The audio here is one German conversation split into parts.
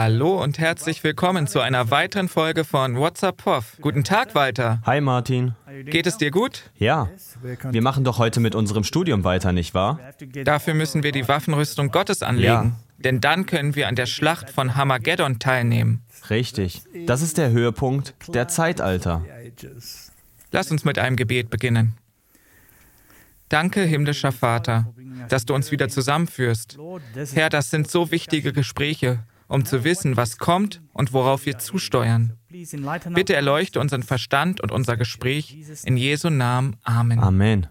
Hallo und herzlich willkommen zu einer weiteren Folge von What's Up Prof. Guten Tag, Walter. Hi Martin. Geht es dir gut? Ja, wir machen doch heute mit unserem Studium weiter, nicht wahr? Dafür müssen wir die Waffenrüstung Gottes anlegen. Denn dann können wir an der Schlacht von Hamageddon teilnehmen. Richtig, das ist der Höhepunkt der Zeitalter. Lass uns mit einem Gebet beginnen. Danke, himmlischer Vater, dass du uns wieder zusammenführst. Herr, das sind so wichtige Gespräche, um zu wissen, was kommt und worauf wir zusteuern. Bitte erleuchte unseren Verstand und unser Gespräch. In Jesu Namen. Amen. Amen.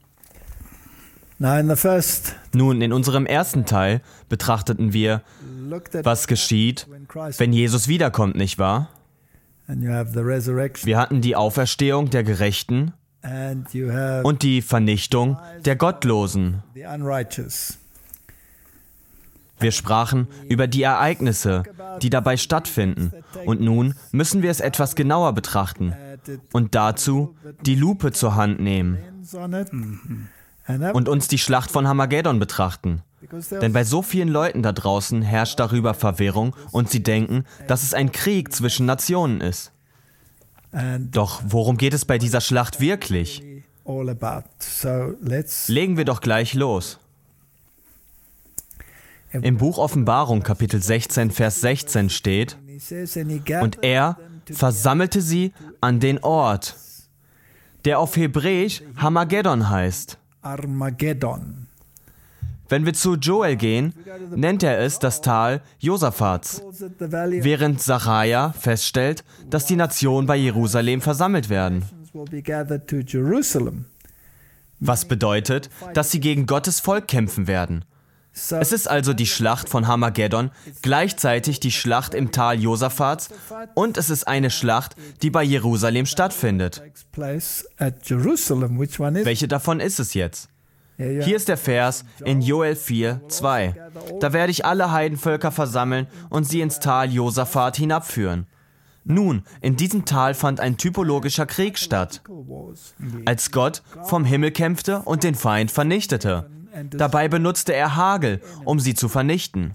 Nun, in unserem ersten Teil betrachteten wir, was geschieht, wenn Jesus wiederkommt, nicht wahr? Wir hatten die Auferstehung der Gerechten und die Vernichtung der Gottlosen. Wir sprachen über die Ereignisse, die dabei stattfinden. Und nun müssen wir es etwas genauer betrachten und dazu die Lupe zur Hand nehmen und uns die Schlacht von Hamageddon betrachten. Denn bei so vielen Leuten da draußen herrscht darüber Verwirrung und sie denken, dass es ein Krieg zwischen Nationen ist. Doch worum geht es bei dieser Schlacht wirklich? Legen wir doch gleich los. Im Buch Offenbarung, Kapitel 16, Vers 16 steht: Und er versammelte sie an den Ort, der auf Hebräisch Hamageddon heißt. Wenn wir zu Joel gehen, nennt er es das Tal Josaphat's, während Sacharja feststellt, dass die Nationen bei Jerusalem versammelt werden. Was bedeutet, dass sie gegen Gottes Volk kämpfen werden. Es ist also die Schlacht von Hamageddon, gleichzeitig die Schlacht im Tal Josaphat's und es ist eine Schlacht, die bei Jerusalem stattfindet. Welche davon ist es jetzt? Hier ist der Vers in Joel 4, 2. Da werde ich alle Heidenvölker versammeln und sie ins Tal Josaphat hinabführen. Nun, in diesem Tal fand ein typologischer Krieg statt, als Gott vom Himmel kämpfte und den Feind vernichtete. Dabei benutzte er Hagel, um sie zu vernichten.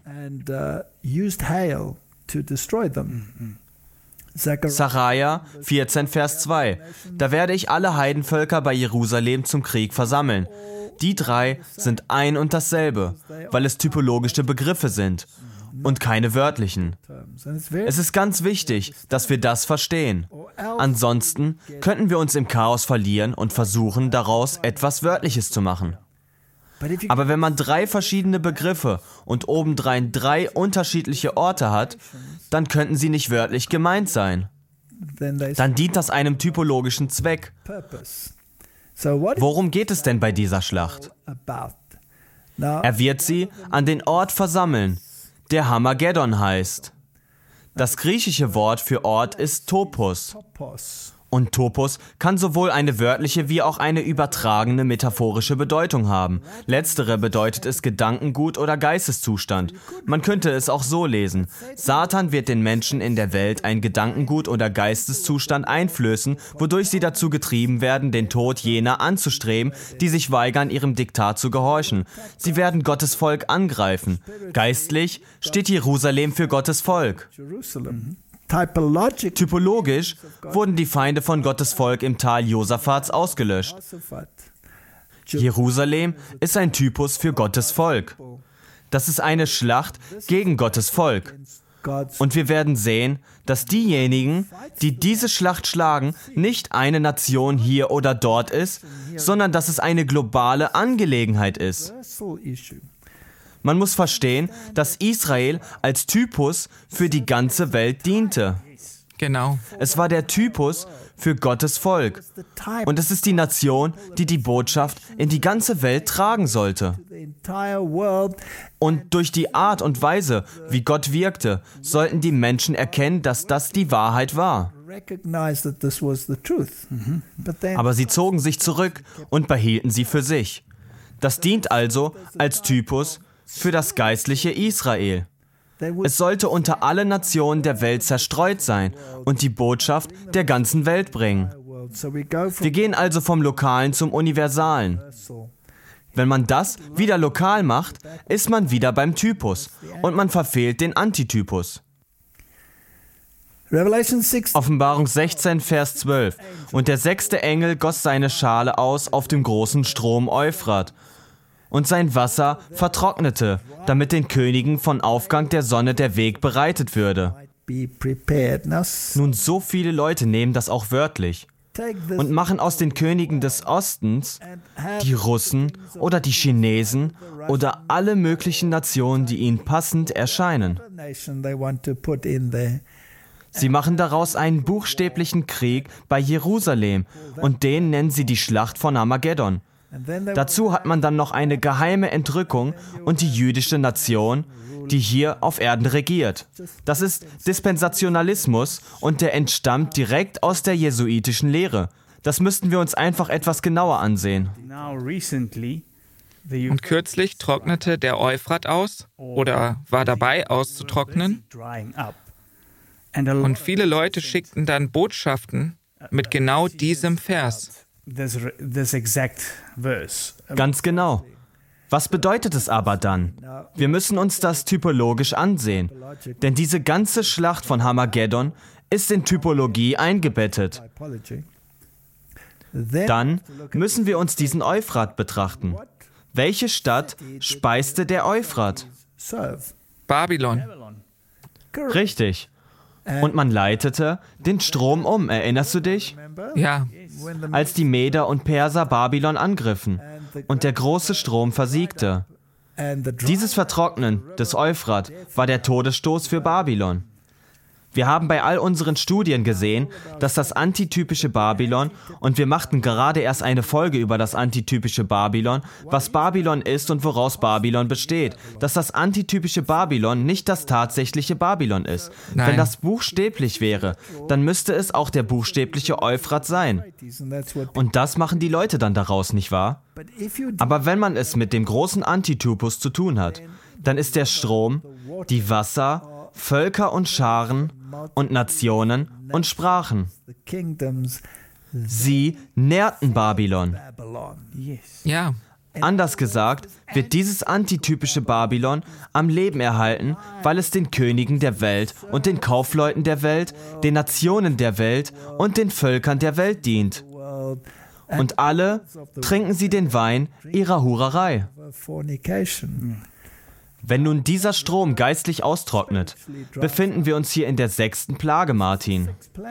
Sacharja 14, Vers 2. Da werde ich alle Heidenvölker bei Jerusalem zum Krieg versammeln. Die drei sind ein und dasselbe, weil es typologische Begriffe sind und keine wörtlichen. Es ist ganz wichtig, dass wir das verstehen. Ansonsten könnten wir uns im Chaos verlieren und versuchen, daraus etwas Wörtliches zu machen. Aber wenn man drei verschiedene Begriffe und obendrein drei unterschiedliche Orte hat, dann könnten sie nicht wörtlich gemeint sein. Dann dient das einem typologischen Zweck. Worum geht es denn bei dieser Schlacht? Er wird sie an den Ort versammeln, der Hamageddon heißt. Das griechische Wort für Ort ist Topos. Und Topos kann sowohl eine wörtliche wie auch eine übertragene metaphorische Bedeutung haben. Letztere bedeutet es Gedankengut oder Geisteszustand. Man könnte es auch so lesen: Satan wird den Menschen in der Welt ein Gedankengut oder Geisteszustand einflößen, wodurch sie dazu getrieben werden, den Tod jener anzustreben, die sich weigern, ihrem Diktat zu gehorchen. Sie werden Gottes Volk angreifen. Geistlich steht Jerusalem für Gottes Volk. Typologisch wurden die Feinde von Gottes Volk im Tal Josaphat's ausgelöscht. Jerusalem ist ein Typus für Gottes Volk. Das ist eine Schlacht gegen Gottes Volk. Und wir werden sehen, dass diejenigen, die diese Schlacht schlagen, nicht eine Nation hier oder dort ist, sondern dass es eine globale Angelegenheit ist. Man muss verstehen, dass Israel als Typus für die ganze Welt diente. Genau. Es war der Typus für Gottes Volk. Und es ist die Nation, die die Botschaft in die ganze Welt tragen sollte. Und durch die Art und Weise, wie Gott wirkte, sollten die Menschen erkennen, dass das die Wahrheit war. Aber sie zogen sich zurück und behielten sie für sich. Das dient also als Typus für das geistliche Israel. Es sollte unter alle Nationen der Welt zerstreut sein und die Botschaft der ganzen Welt bringen. Wir gehen also vom Lokalen zum Universalen. Wenn man das wieder lokal macht, ist man wieder beim Typus und man verfehlt den Antitypus. Offenbarung 16, Vers 12. Und der 6. Engel goss seine Schale aus auf dem großen Strom Euphrat. Und sein Wasser vertrocknete, damit den Königen von Aufgang der Sonne der Weg bereitet würde. Nun, so viele Leute nehmen das auch wörtlich und machen aus den Königen des Ostens die Russen oder die Chinesen oder alle möglichen Nationen, die ihnen passend erscheinen. Sie machen daraus einen buchstäblichen Krieg bei Jerusalem und den nennen sie die Schlacht von Armageddon. Dazu hat man dann noch eine geheime Entrückung und die jüdische Nation, die hier auf Erden regiert. Das ist Dispensationalismus und der entstammt direkt aus der jesuitischen Lehre. Das müssten wir uns einfach etwas genauer ansehen. Und kürzlich trocknete der Euphrat aus oder war dabei auszutrocknen. Und viele Leute schickten dann Botschaften mit genau diesem Vers. Ganz genau. Was bedeutet es aber dann? Wir müssen uns das typologisch ansehen, denn diese ganze Schlacht von Armageddon ist in Typologie eingebettet. Dann müssen wir uns diesen Euphrat betrachten. Welche Stadt speiste der Euphrat? Babylon. Richtig. Und man leitete den Strom um, erinnerst du dich? Ja. Als die Meder und Perser Babylon angriffen und der große Strom versiegte. Dieses Vertrocknen des Euphrat war der Todesstoß für Babylon. Wir haben bei all unseren Studien gesehen, dass das antitypische Babylon, und wir machten gerade erst eine Folge über das antitypische Babylon, was Babylon ist und woraus Babylon besteht, dass das antitypische Babylon nicht das tatsächliche Babylon ist. Nein. Wenn das buchstäblich wäre, dann müsste es auch der buchstäbliche Euphrat sein. Und das machen die Leute dann daraus, nicht wahr? Aber wenn man es mit dem großen Antitypus zu tun hat, dann ist der Strom, die Wasser, Völker und Scharen und Nationen und Sprachen. Sie nährten Babylon. Ja. Anders gesagt, wird dieses antitypische Babylon am Leben erhalten, weil es den Königen der Welt und den Kaufleuten der Welt, den Nationen der Welt und den Völkern der Welt dient. Und alle trinken sie den Wein ihrer Hurerei. Wenn nun dieser Strom geistlich austrocknet, befinden wir uns hier in der 6. Plage, Martin.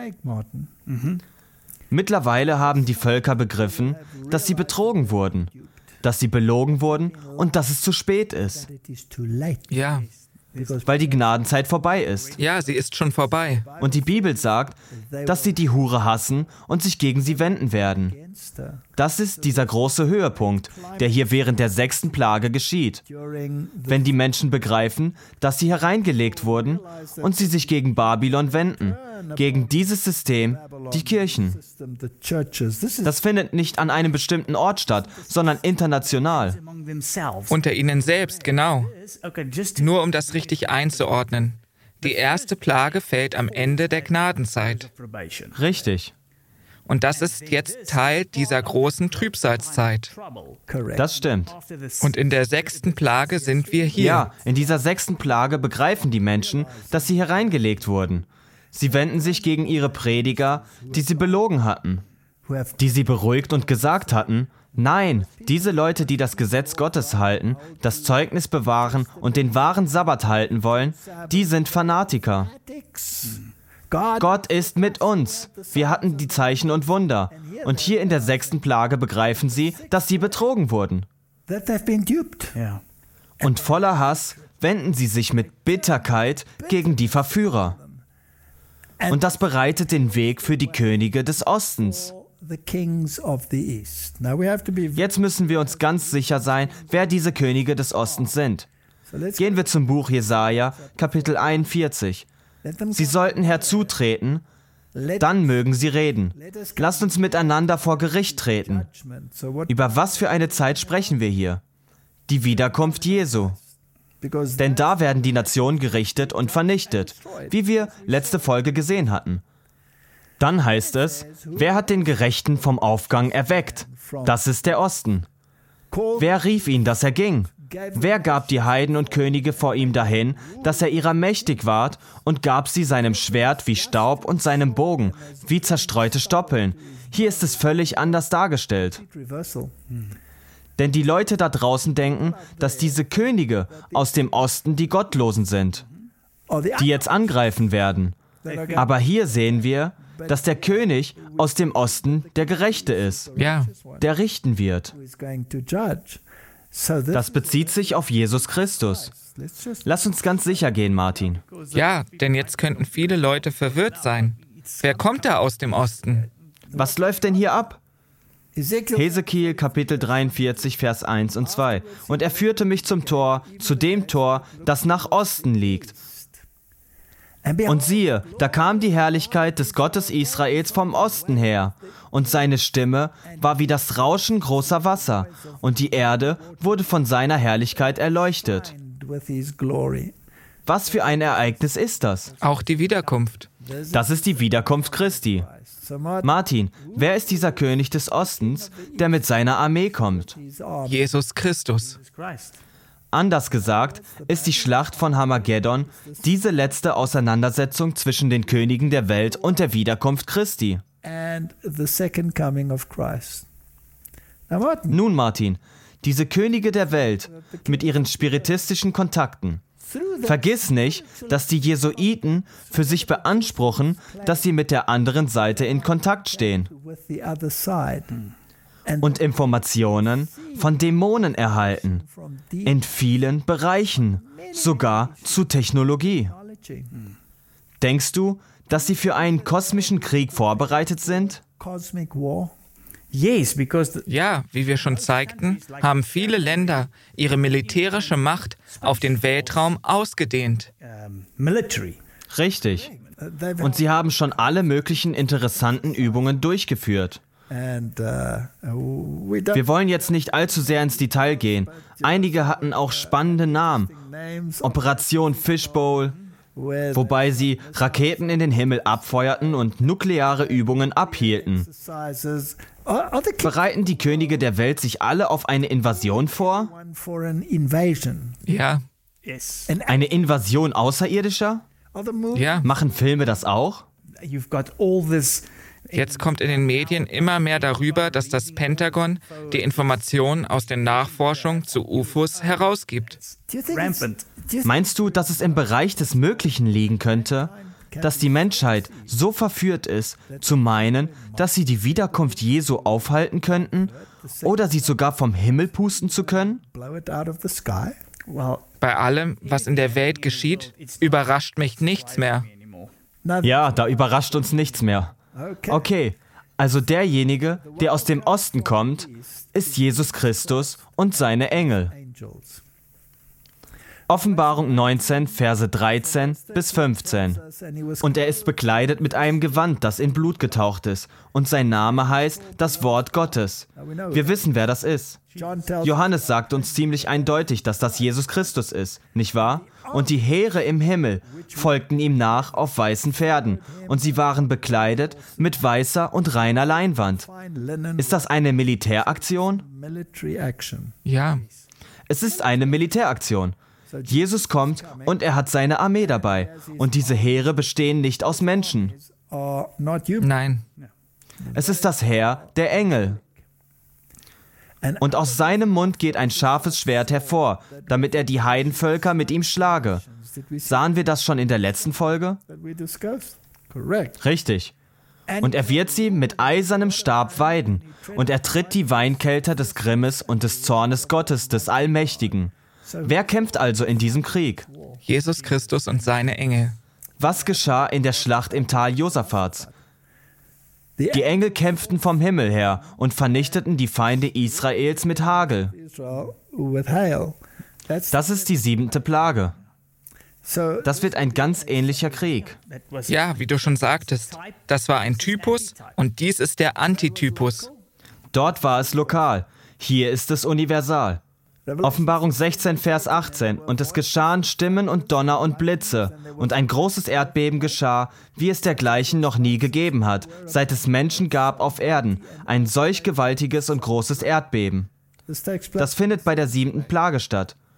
Mittlerweile haben die Völker begriffen, dass sie betrogen wurden, dass sie belogen wurden und dass es zu spät ist. Ja. Weil die Gnadenzeit vorbei ist. Ja, sie ist schon vorbei. Und die Bibel sagt, dass sie die Hure hassen und sich gegen sie wenden werden. Das ist dieser große Höhepunkt, der hier während der 6. Plage geschieht. Wenn die Menschen begreifen, dass sie hereingelegt wurden und sie sich gegen Babylon wenden, gegen dieses System, die Kirchen. Das findet nicht an einem bestimmten Ort statt, sondern international. Unter ihnen selbst, genau. Nur um das richtig einzuordnen. Die erste Plage fällt am Ende der Gnadenzeit. Richtig. Und das ist jetzt Teil dieser großen Trübsalzeit. Das stimmt. Und in der 6. Plage sind wir hier. Ja, in dieser 6. Plage begreifen die Menschen, dass sie hereingelegt wurden. Sie wenden sich gegen ihre Prediger, die sie belogen hatten, die sie beruhigt und gesagt hatten, nein, diese Leute, die das Gesetz Gottes halten, das Zeugnis bewahren und den wahren Sabbat halten wollen, die sind Fanatiker. Gott ist mit uns. Wir hatten die Zeichen und Wunder. Und hier in der 6. Plage begreifen sie, dass sie betrogen wurden. Und voller Hass wenden sie sich mit Bitterkeit gegen die Verführer. Und das bereitet den Weg für die Könige des Ostens. Jetzt müssen wir uns ganz sicher sein, wer diese Könige des Ostens sind. Gehen wir zum Buch Jesaja, Kapitel 41. Sie sollten herzutreten, dann mögen sie reden. Lasst uns miteinander vor Gericht treten. Über was für eine Zeit sprechen wir hier? Die Wiederkunft Jesu. Denn da werden die Nationen gerichtet und vernichtet, wie wir letzte Folge gesehen hatten. Dann heißt es, wer hat den Gerechten vom Aufgang erweckt? Das ist der Osten. Wer rief ihn, dass er ging? Wer gab die Heiden und Könige vor ihm dahin, dass er ihrer mächtig ward, und gab sie seinem Schwert wie Staub und seinem Bogen wie zerstreute Stoppeln? Hier ist es völlig anders dargestellt. Denn die Leute da draußen denken, dass diese Könige aus dem Osten die Gottlosen sind, die jetzt angreifen werden. Aber hier sehen wir, dass der König aus dem Osten der Gerechte ist, Ja, der richten wird. Das bezieht sich auf Jesus Christus. Lass uns ganz sicher gehen, Martin. ja, denn jetzt könnten viele Leute verwirrt sein. Wer kommt da aus dem Osten? Was läuft denn hier ab? Hesekiel Kapitel 43, Vers 1 und 2. Und er führte mich zum Tor, zu dem Tor, das nach Osten liegt. Und siehe, da kam die Herrlichkeit des Gottes Israels vom Osten her, und seine Stimme war wie das Rauschen großer Wasser, und die Erde wurde von seiner Herrlichkeit erleuchtet. Was für ein Ereignis ist das? Auch die Wiederkunft. Das ist die Wiederkunft Christi. Martin, wer ist dieser König des Ostens, der mit seiner Armee kommt? Jesus Christus. Anders gesagt ist die Schlacht von Hamageddon diese letzte Auseinandersetzung zwischen den Königen der Welt und der Wiederkunft Christi. Nun, Martin, diese Könige der Welt mit ihren spiritistischen Kontakten. Vergiss nicht, dass die Jesuiten für sich beanspruchen, dass sie mit der anderen Seite in Kontakt stehen und Informationen von Dämonen erhalten, in vielen Bereichen, sogar zu Technologie. Denkst du, dass sie für einen kosmischen Krieg vorbereitet sind? Ja, wie wir schon zeigten, haben viele Länder ihre militärische Macht auf den Weltraum ausgedehnt. Richtig. Und sie haben schon alle möglichen interessanten Übungen durchgeführt. Wir wollen jetzt nicht allzu sehr ins Detail gehen. Einige hatten auch spannende Namen. Operation Fishbowl, wobei sie Raketen in den Himmel abfeuerten und nukleare Übungen abhielten. Bereiten die Könige der Welt sich alle auf eine Invasion vor? Ja, Eine Invasion Außerirdischer? ja. Machen Filme das auch? Jetzt kommt in den Medien immer mehr darüber, dass das Pentagon die Informationen aus den Nachforschungen zu UFOs herausgibt. Meinst du, dass es im Bereich des Möglichen liegen könnte, dass die Menschheit so verführt ist, zu meinen, dass sie die Wiederkunft Jesu aufhalten könnten oder sie sogar vom Himmel pusten zu können? Bei allem, was in der Welt geschieht, überrascht mich nichts mehr. Ja, da überrascht uns nichts mehr. Okay, also derjenige, der aus dem Osten kommt, ist Jesus Christus und seine Engel. Offenbarung 19, Verse 13 bis 15. Und er ist bekleidet mit einem Gewand, das in Blut getaucht ist. Und sein Name heißt das Wort Gottes. Wir wissen, wer das ist. Johannes sagt uns ziemlich eindeutig, dass das Jesus Christus ist, nicht wahr? Und die Heere im Himmel folgten ihm nach auf weißen Pferden. Und sie waren bekleidet mit weißer und reiner Leinwand. Ist das eine Militäraktion? Ja, Es ist eine Militäraktion. Jesus kommt und er hat seine Armee dabei. Und diese Heere bestehen nicht aus Menschen. nein. Es ist das Heer der Engel. Und aus seinem Mund geht ein scharfes Schwert hervor, damit er die Heidenvölker mit ihm schlage. Sahen wir das schon in der letzten Folge? Richtig. Und er wird sie mit eisernem Stab weiden. Und er tritt die Weinkelter des Grimmes und des Zornes Gottes, des Allmächtigen. Wer kämpft also in diesem Krieg? Jesus Christus und seine Engel. Was geschah in der Schlacht im Tal Josaphat? Die Engel kämpften vom Himmel her und vernichteten die Feinde Israels mit Hagel. Das ist die 7. Plage. Das wird ein ganz ähnlicher Krieg. Ja, wie du schon sagtest, das war ein Typus und dies ist der Antitypus. Dort war es lokal, hier ist es universal. Offenbarung 16, Vers 18. Und es geschahen Stimmen und Donner und Blitze. Und ein großes Erdbeben geschah, wie es dergleichen noch nie gegeben hat, seit es Menschen gab auf Erden. Ein solch gewaltiges und großes Erdbeben. Das findet bei der 7. Plage statt.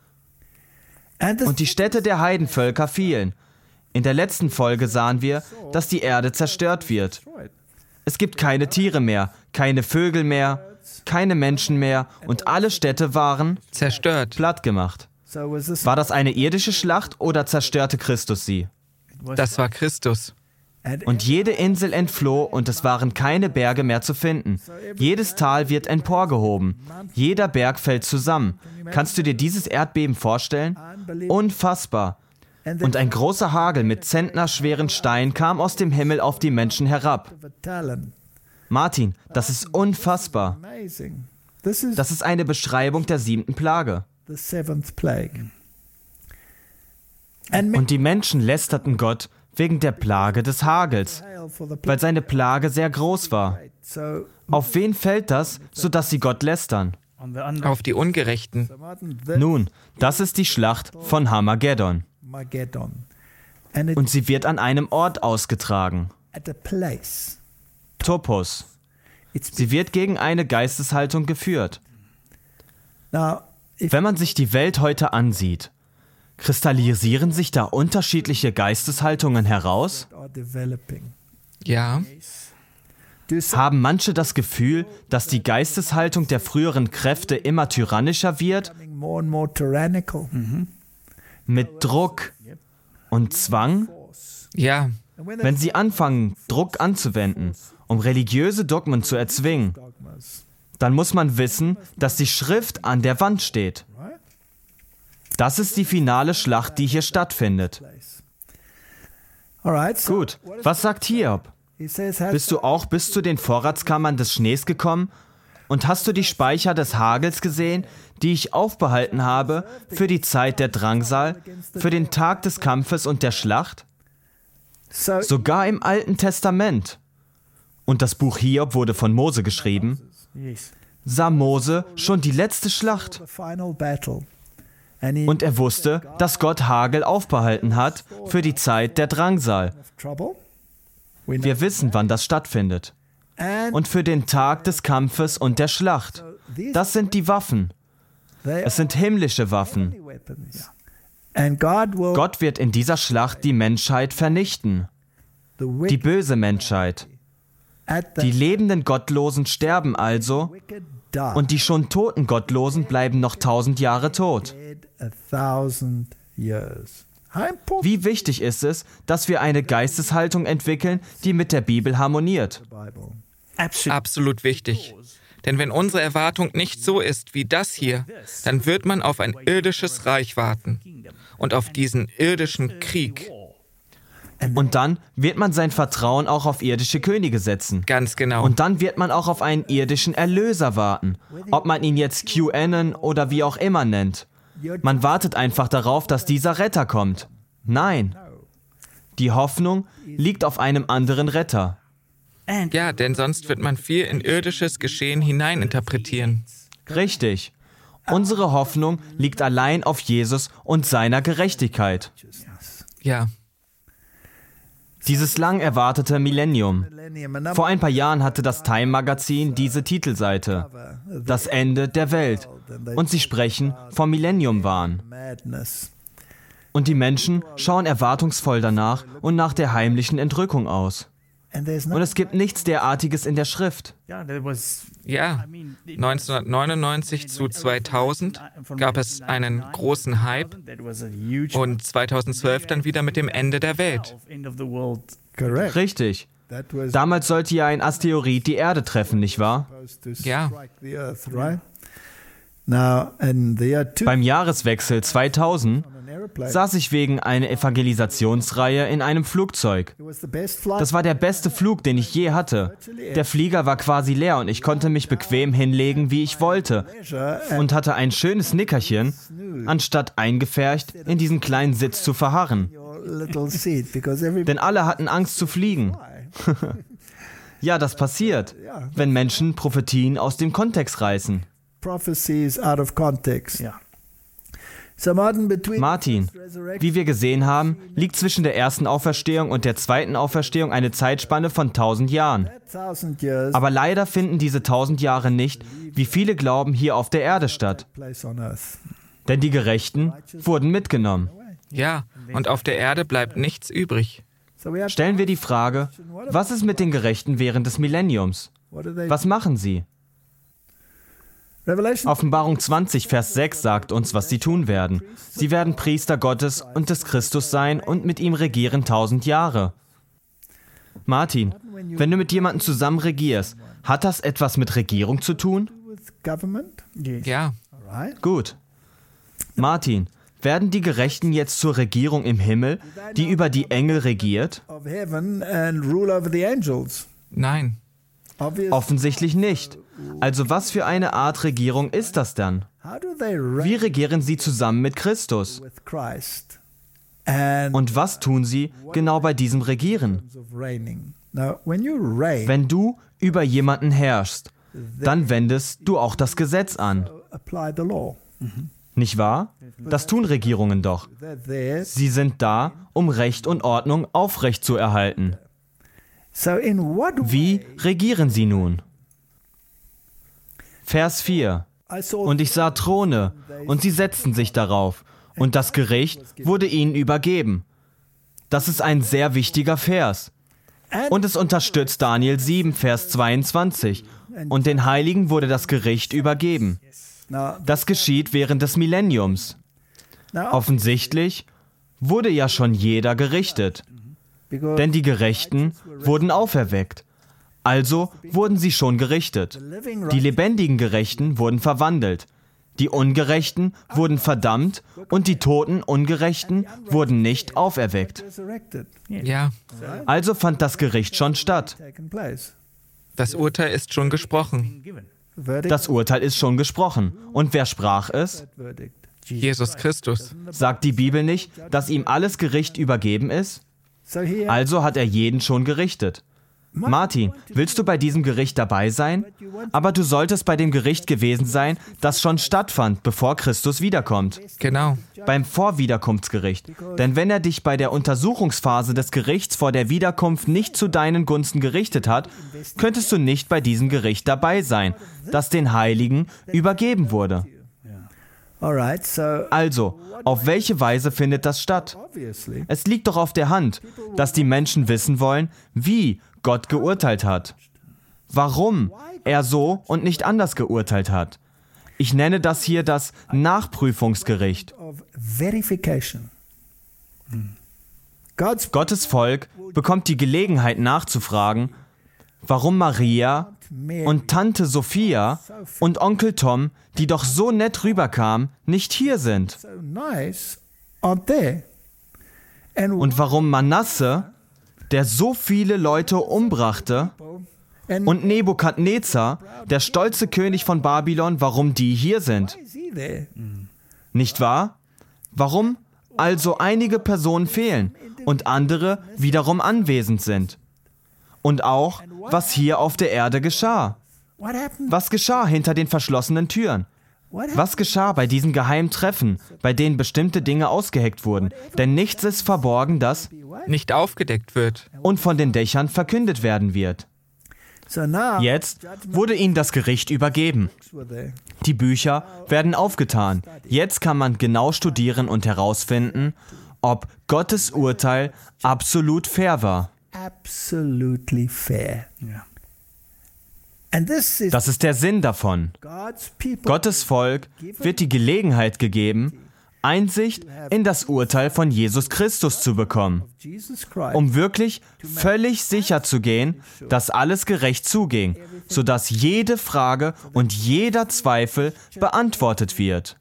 Und die Städte der Heidenvölker fielen. In der letzten Folge sahen wir, dass die Erde zerstört wird. Es gibt keine Tiere mehr, keine Vögel mehr, keine Menschen mehr und alle Städte waren Zerstört. platt gemacht. War das eine irdische Schlacht oder zerstörte Christus sie? Das war Christus. Und jede Insel entfloh und es waren keine Berge mehr zu finden. Jedes Tal wird emporgehoben. Jeder Berg fällt zusammen. Kannst du dir dieses Erdbeben vorstellen? Unfassbar. Und ein großer Hagel mit zentnerschweren Steinen kam aus dem Himmel auf die Menschen herab. Martin, das ist unfassbar. Das ist eine Beschreibung der 7. Plage. Und die Menschen lästerten Gott wegen der Plage des Hagels, weil seine Plage sehr groß war. Auf wen fällt das, sodass sie Gott lästern? Auf die Ungerechten. Nun, das ist die Schlacht von Hamageddon. Und sie wird an einem Ort ausgetragen. Topos. Sie wird gegen eine Geisteshaltung geführt. Wenn man sich die Welt heute ansieht, kristallisieren sich da unterschiedliche Geisteshaltungen heraus? Ja. Haben manche das Gefühl, dass die Geisteshaltung der früheren Kräfte immer tyrannischer wird? Mit Druck und Zwang? Ja. Wenn sie anfangen, Druck anzuwenden, um religiöse Dogmen zu erzwingen, dann muss man wissen, dass die Schrift an der Wand steht. Das ist die finale Schlacht, die hier stattfindet. Gut, was sagt Hiob? Bist du auch bis zu den Vorratskammern des Schnees gekommen? Und hast du die Speicher des Hagels gesehen, die ich aufbehalten habe für die Zeit der Drangsal, für den Tag des Kampfes und der Schlacht? Sogar im Alten Testament. Und das Buch Hiob wurde von Mose geschrieben. Sah Mose schon die letzte Schlacht. Und er wusste, dass Gott Hagel aufbehalten hat für die Zeit der Drangsal. Wir wissen, wann das stattfindet. Und für den Tag des Kampfes und der Schlacht. Das sind die Waffen. Es sind himmlische Waffen. Gott wird in dieser Schlacht die Menschheit vernichten. Die böse Menschheit. Die lebenden Gottlosen sterben also und die schon toten Gottlosen bleiben noch 1000 Jahre tot. Wie wichtig ist es, dass wir eine Geisteshaltung entwickeln, die mit der Bibel harmoniert? Absolut wichtig. Denn wenn unsere Erwartung nicht so ist wie das hier, dann wird man auf ein irdisches Reich warten und auf diesen irdischen Krieg. Und dann wird man sein Vertrauen auch auf irdische Könige setzen. Ganz genau. Und dann wird man auch auf einen irdischen Erlöser warten. Ob man ihn jetzt QAnon oder wie auch immer nennt. Man wartet einfach darauf, dass dieser Retter kommt. Nein. Die Hoffnung liegt auf einem anderen Retter. Ja, denn sonst wird man viel in irdisches Geschehen hineininterpretieren. Richtig. Unsere Hoffnung liegt allein auf Jesus und seiner Gerechtigkeit. Ja. Dieses lang erwartete Millennium. Vor ein paar Jahren hatte das Time-Magazin diese Titelseite. Das Ende der Welt. Und sie sprechen vom Millennium-Wahn. Und die Menschen schauen erwartungsvoll danach und nach der heimlichen Entrückung aus. Und es gibt nichts derartiges in der Schrift. Ja, 1999 zu 2000 gab es einen großen Hype und 2012 dann wieder mit dem Ende der Welt. Richtig. Damals sollte ja ein Asteroid die Erde treffen, nicht wahr? Ja. Beim Jahreswechsel 2000 saß ich wegen einer Evangelisationsreihe in einem Flugzeug. Das war der beste Flug, den ich je hatte. Der Flieger war quasi leer und ich konnte mich bequem hinlegen, wie ich wollte. Und hatte ein schönes Nickerchen, anstatt eingepfercht in diesen kleinen Sitz zu verharren. Denn alle hatten Angst zu fliegen. Ja, das passiert, wenn Menschen Prophetien aus dem Kontext reißen. Martin, wie wir gesehen haben, liegt zwischen der ersten Auferstehung und der zweiten Auferstehung eine Zeitspanne von 1000 Jahren. Aber leider finden diese 1000 Jahre nicht, wie viele glauben, hier auf der Erde statt. Denn die Gerechten wurden mitgenommen. Ja, und auf der Erde bleibt nichts übrig. Stellen wir die Frage, was ist mit den Gerechten während des Millenniums? Was machen sie? Offenbarung 20, Vers 6 sagt uns, was sie tun werden. Sie werden Priester Gottes und des Christus sein und mit ihm regieren 1000 Jahre. Martin, wenn du mit jemandem zusammen regierst, hat das etwas mit Regierung zu tun? Ja. Gut. Martin, werden die Gerechten jetzt zur Regierung im Himmel, die über die Engel regiert? Nein. Offensichtlich nicht. Also was für eine Art Regierung ist das dann? Wie regieren sie zusammen mit Christus? Und was tun sie genau bei diesem Regieren? Wenn du über jemanden herrschst, dann wendest du auch das Gesetz an. Nicht wahr? Das tun Regierungen doch. Sie sind da, um Recht und Ordnung aufrechtzuerhalten. Wie regieren sie nun? Vers 4. Und ich sah Throne, und sie setzten sich darauf, und das Gericht wurde ihnen übergeben. Das ist ein sehr wichtiger Vers. Und es unterstützt Daniel 7, Vers 22. Und den Heiligen wurde das Gericht übergeben. Das geschieht während des Millenniums. Offensichtlich wurde ja schon jeder gerichtet. Denn die Gerechten wurden auferweckt. Also wurden sie schon gerichtet. Die lebendigen Gerechten wurden verwandelt. Die Ungerechten wurden verdammt und die toten Ungerechten wurden nicht auferweckt. Ja. Also fand das Gericht schon statt. Das Urteil ist schon gesprochen. Das Urteil ist schon gesprochen. Und wer sprach es? Jesus Christus. Sagt die Bibel nicht, dass ihm alles Gericht übergeben ist? Also hat er jeden schon gerichtet. Martin, willst du bei diesem Gericht dabei sein? Aber du solltest bei dem Gericht gewesen sein, das schon stattfand, bevor Christus wiederkommt. Genau. Beim Vorwiederkunftsgericht. Denn wenn er dich bei der Untersuchungsphase des Gerichts vor der Wiederkunft nicht zu deinen Gunsten gerichtet hat, könntest du nicht bei diesem Gericht dabei sein, das den Heiligen übergeben wurde. Also, auf welche Weise findet das statt? Es liegt doch auf der Hand, dass die Menschen wissen wollen, wie Gott geurteilt hat. Warum er so und nicht anders geurteilt hat. Ich nenne das hier das Nachprüfungsgericht. Gottes Volk bekommt die Gelegenheit nachzufragen, warum Maria und Tante Sophia und Onkel Tom, die doch so nett rüberkamen, nicht hier sind. Und warum Manasse, der so viele Leute umbrachte, und Nebukadnezar, der stolze König von Babylon, warum die hier sind. Nicht wahr? Warum also einige Personen fehlen und andere wiederum anwesend sind? Und auch, was hier auf der Erde geschah. Was geschah hinter den verschlossenen Türen? Was geschah bei diesen geheimen Treffen, bei denen bestimmte Dinge ausgeheckt wurden? Denn nichts ist verborgen, das nicht aufgedeckt wird und von den Dächern verkündet werden wird. Jetzt wurde ihnen das Gericht übergeben. Die Bücher werden aufgetan. Jetzt kann man genau studieren und herausfinden, ob Gottes Urteil absolut fair war. Das ist der Sinn davon. Gottes Volk wird die Gelegenheit gegeben, Einsicht in das Urteil von Jesus Christus zu bekommen, um wirklich völlig sicher zu gehen, dass alles gerecht zuging, sodass jede Frage und jeder Zweifel beantwortet wird.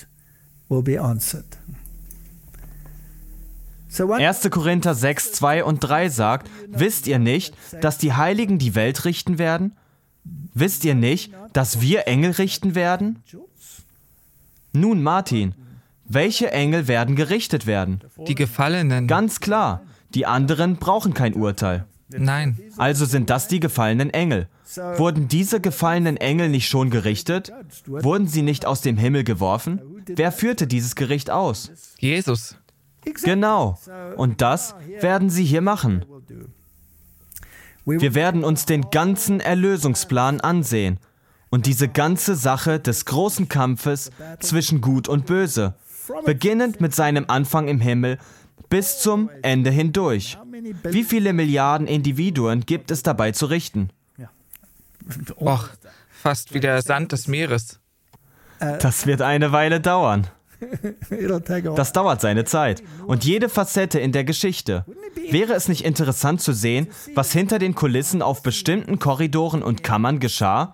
1. Korinther 6, 2 und 3 sagt, wisst ihr nicht, dass die Heiligen die Welt richten werden? Wisst ihr nicht, dass wir Engel richten werden? Nun, Martin, welche Engel werden gerichtet werden? Die Gefallenen. Ganz klar, die anderen brauchen kein Urteil. Nein. Also sind das die gefallenen Engel. Wurden diese gefallenen Engel nicht schon gerichtet? Wurden sie nicht aus dem Himmel geworfen? Wer führte dieses Gericht aus? Jesus. Genau. Und das werden sie hier machen. Wir werden uns den ganzen Erlösungsplan ansehen. Und diese ganze Sache des großen Kampfes zwischen Gut und Böse, beginnend mit seinem Anfang im Himmel bis zum Ende hindurch. Wie viele Milliarden Individuen gibt es dabei zu richten? Och, fast wie der Sand des Meeres. Das wird eine Weile dauern. Das dauert seine Zeit. Und jede Facette in der Geschichte. Wäre es nicht interessant zu sehen, was hinter den Kulissen auf bestimmten Korridoren und Kammern geschah?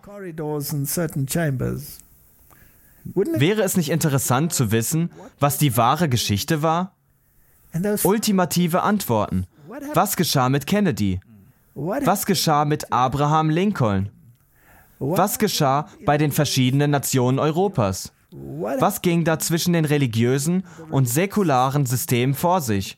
Wäre es nicht interessant zu wissen, was die wahre Geschichte war? Ultimative Antworten. Was geschah mit Kennedy? Was geschah mit Abraham Lincoln? Was geschah bei den verschiedenen Nationen Europas? Was ging da zwischen den religiösen und säkularen Systemen vor sich?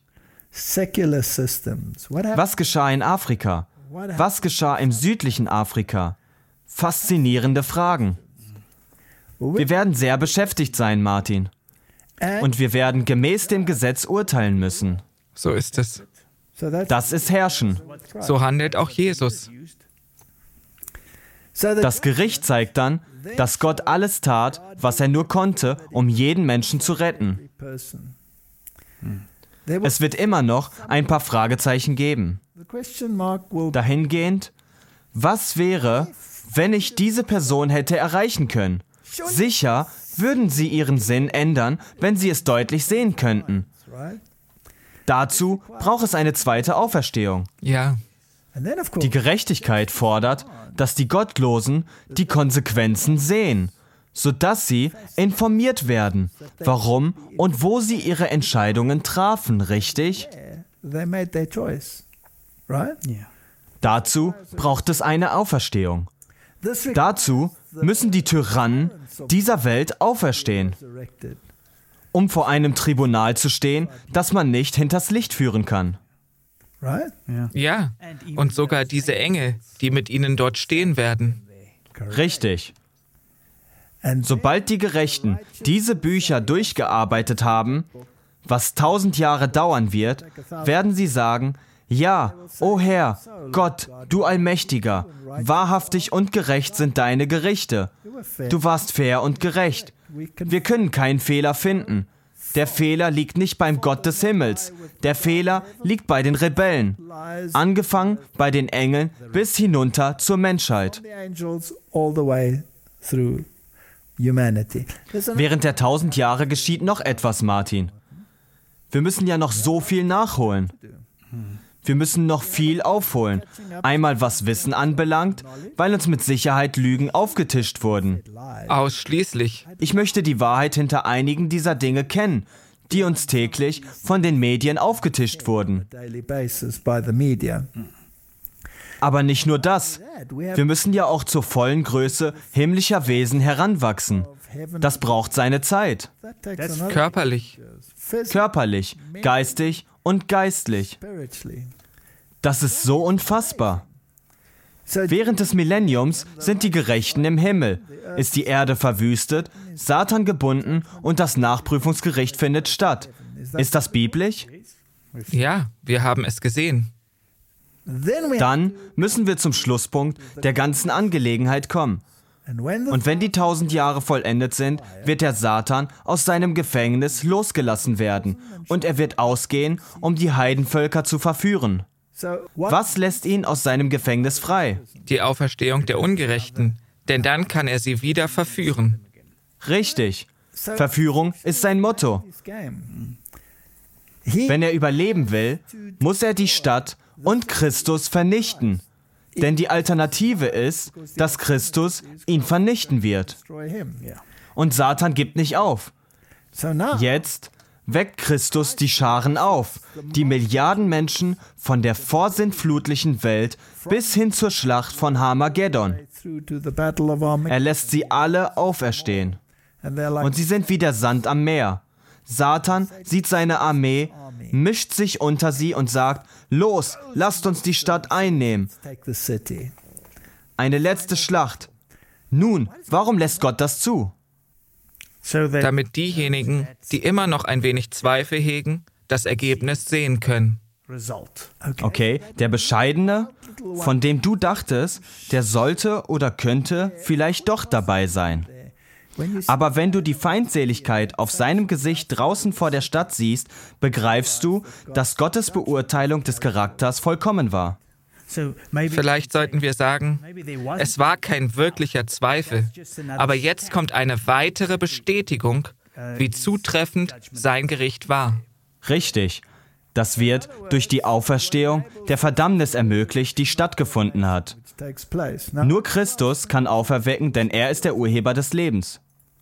Was geschah in Afrika? Was geschah im südlichen Afrika? Faszinierende Fragen. Wir werden sehr beschäftigt sein, Martin. Und wir werden gemäß dem Gesetz urteilen müssen. So ist es. Das ist Herrschen. So handelt auch Jesus. Das Gericht zeigt dann, dass Gott alles tat, was er nur konnte, um jeden Menschen zu retten. Es wird immer noch ein paar Fragezeichen geben. Dahingehend, was wäre, wenn ich diese Person hätte erreichen können? Sicher würden sie ihren Sinn ändern, wenn sie es deutlich sehen könnten. Dazu braucht es eine zweite Auferstehung. Ja. Die Gerechtigkeit fordert, dass die Gottlosen die Konsequenzen sehen, sodass sie informiert werden, warum und wo sie ihre Entscheidungen trafen, richtig? Dazu braucht es eine Auferstehung. Dazu müssen die Tyrannen dieser Welt auferstehen, um vor einem Tribunal zu stehen, das man nicht hinters Licht führen kann. Ja, und sogar diese Engel, die mit ihnen dort stehen werden. Richtig. Sobald die Gerechten diese Bücher durchgearbeitet haben, was 1000 Jahre dauern wird, werden sie sagen, ja, o Herr, Gott, du Allmächtiger, wahrhaftig und gerecht sind deine Gerichte. Du warst fair und gerecht. Wir können keinen Fehler finden. Der Fehler liegt nicht beim Gott des Himmels. Der Fehler liegt bei den Rebellen. Angefangen bei den Engeln bis hinunter zur Menschheit. Während der 1000 Jahre geschieht noch etwas, Martin. Wir müssen ja noch so viel nachholen. Wir müssen noch viel aufholen. Einmal was Wissen anbelangt, weil uns mit Sicherheit Lügen aufgetischt wurden. Ausschließlich. Ich möchte die Wahrheit hinter einigen dieser Dinge kennen, die uns täglich von den Medien aufgetischt wurden. Aber nicht nur das. Wir müssen ja auch zur vollen Größe himmlischer Wesen heranwachsen. Das braucht seine Zeit. Körperlich. Körperlich, geistig und geistlich. Das ist so unfassbar. Während des Millenniums sind die Gerechten im Himmel, ist die Erde verwüstet, Satan gebunden und das Nachprüfungsgericht findet statt. Ist das biblisch? Ja, wir haben es gesehen. Dann müssen wir zum Schlusspunkt der ganzen Angelegenheit kommen. Und wenn die 1000 Jahre vollendet sind, wird der Satan aus seinem Gefängnis losgelassen werden und er wird ausgehen, um die Heidenvölker zu verführen. Was lässt ihn aus seinem Gefängnis frei? Die Auferstehung der Ungerechten, denn dann kann er sie wieder verführen. Richtig. Verführung ist sein Motto. Wenn er überleben will, muss er die Stadt und Christus vernichten. Denn die Alternative ist, dass Christus ihn vernichten wird. Und Satan gibt nicht auf. Jetzt weckt Christus die Scharen auf, die Milliarden Menschen von der vorsintflutlichen Welt bis hin zur Schlacht von Armageddon. Er lässt sie alle auferstehen. Und sie sind wie der Sand am Meer. Satan sieht seine Armee, mischt sich unter sie und sagt, los, lasst uns die Stadt einnehmen. Eine letzte Schlacht. Nun, warum lässt Gott das zu? Damit diejenigen, die immer noch ein wenig Zweifel hegen, das Ergebnis sehen können. Okay, der Bescheidene von dem du dachtest, der sollte oder könnte vielleicht doch dabei sein. Aber wenn du die Feindseligkeit auf seinem Gesicht draußen vor der Stadt siehst, begreifst du, dass Gottes Beurteilung des Charakters vollkommen war. Vielleicht sollten wir sagen, es war kein wirklicher Zweifel, aber jetzt kommt eine weitere Bestätigung, wie zutreffend sein Gericht war. Richtig. Das wird durch die Auferstehung der Verdammnis ermöglicht, die stattgefunden hat. Nur Christus kann auferwecken, denn er ist der Urheber des Lebens.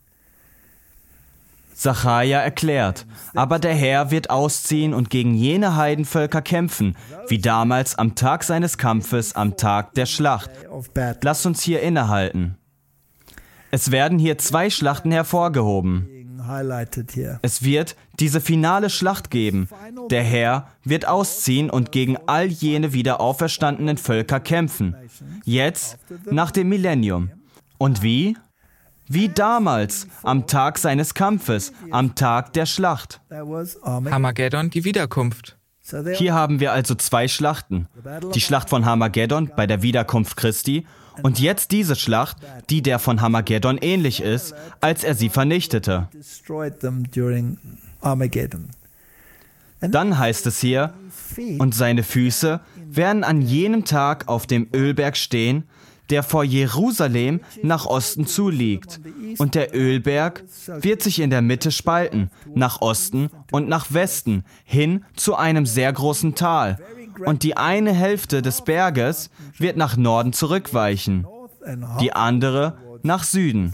Sacharja erklärt, aber der Herr wird ausziehen und gegen jene Heidenvölker kämpfen, wie damals am Tag seines Kampfes, am Tag der Schlacht. Lass uns hier innehalten. Es werden hier 2 Schlachten hervorgehoben. Es wird diese finale Schlacht geben. Der Herr wird ausziehen und gegen all jene wieder auferstandenen Völker kämpfen. Jetzt, nach dem Millennium. Und wie? Wie damals, am Tag seines Kampfes, am Tag der Schlacht. Armageddon, die Wiederkunft. Hier haben wir also 2 Schlachten. Die Schlacht von Armageddon bei der Wiederkunft Christi und jetzt diese Schlacht, die der von Armageddon ähnlich ist, als er sie vernichtete. Dann heißt es hier, und seine Füße werden an jenem Tag auf dem Ölberg stehen, der vor Jerusalem nach Osten zuliegt. Und der Ölberg wird sich in der Mitte spalten, nach Osten und nach Westen, hin zu einem sehr großen Tal. Und die eine Hälfte des Berges wird nach Norden zurückweichen, die andere nach Süden.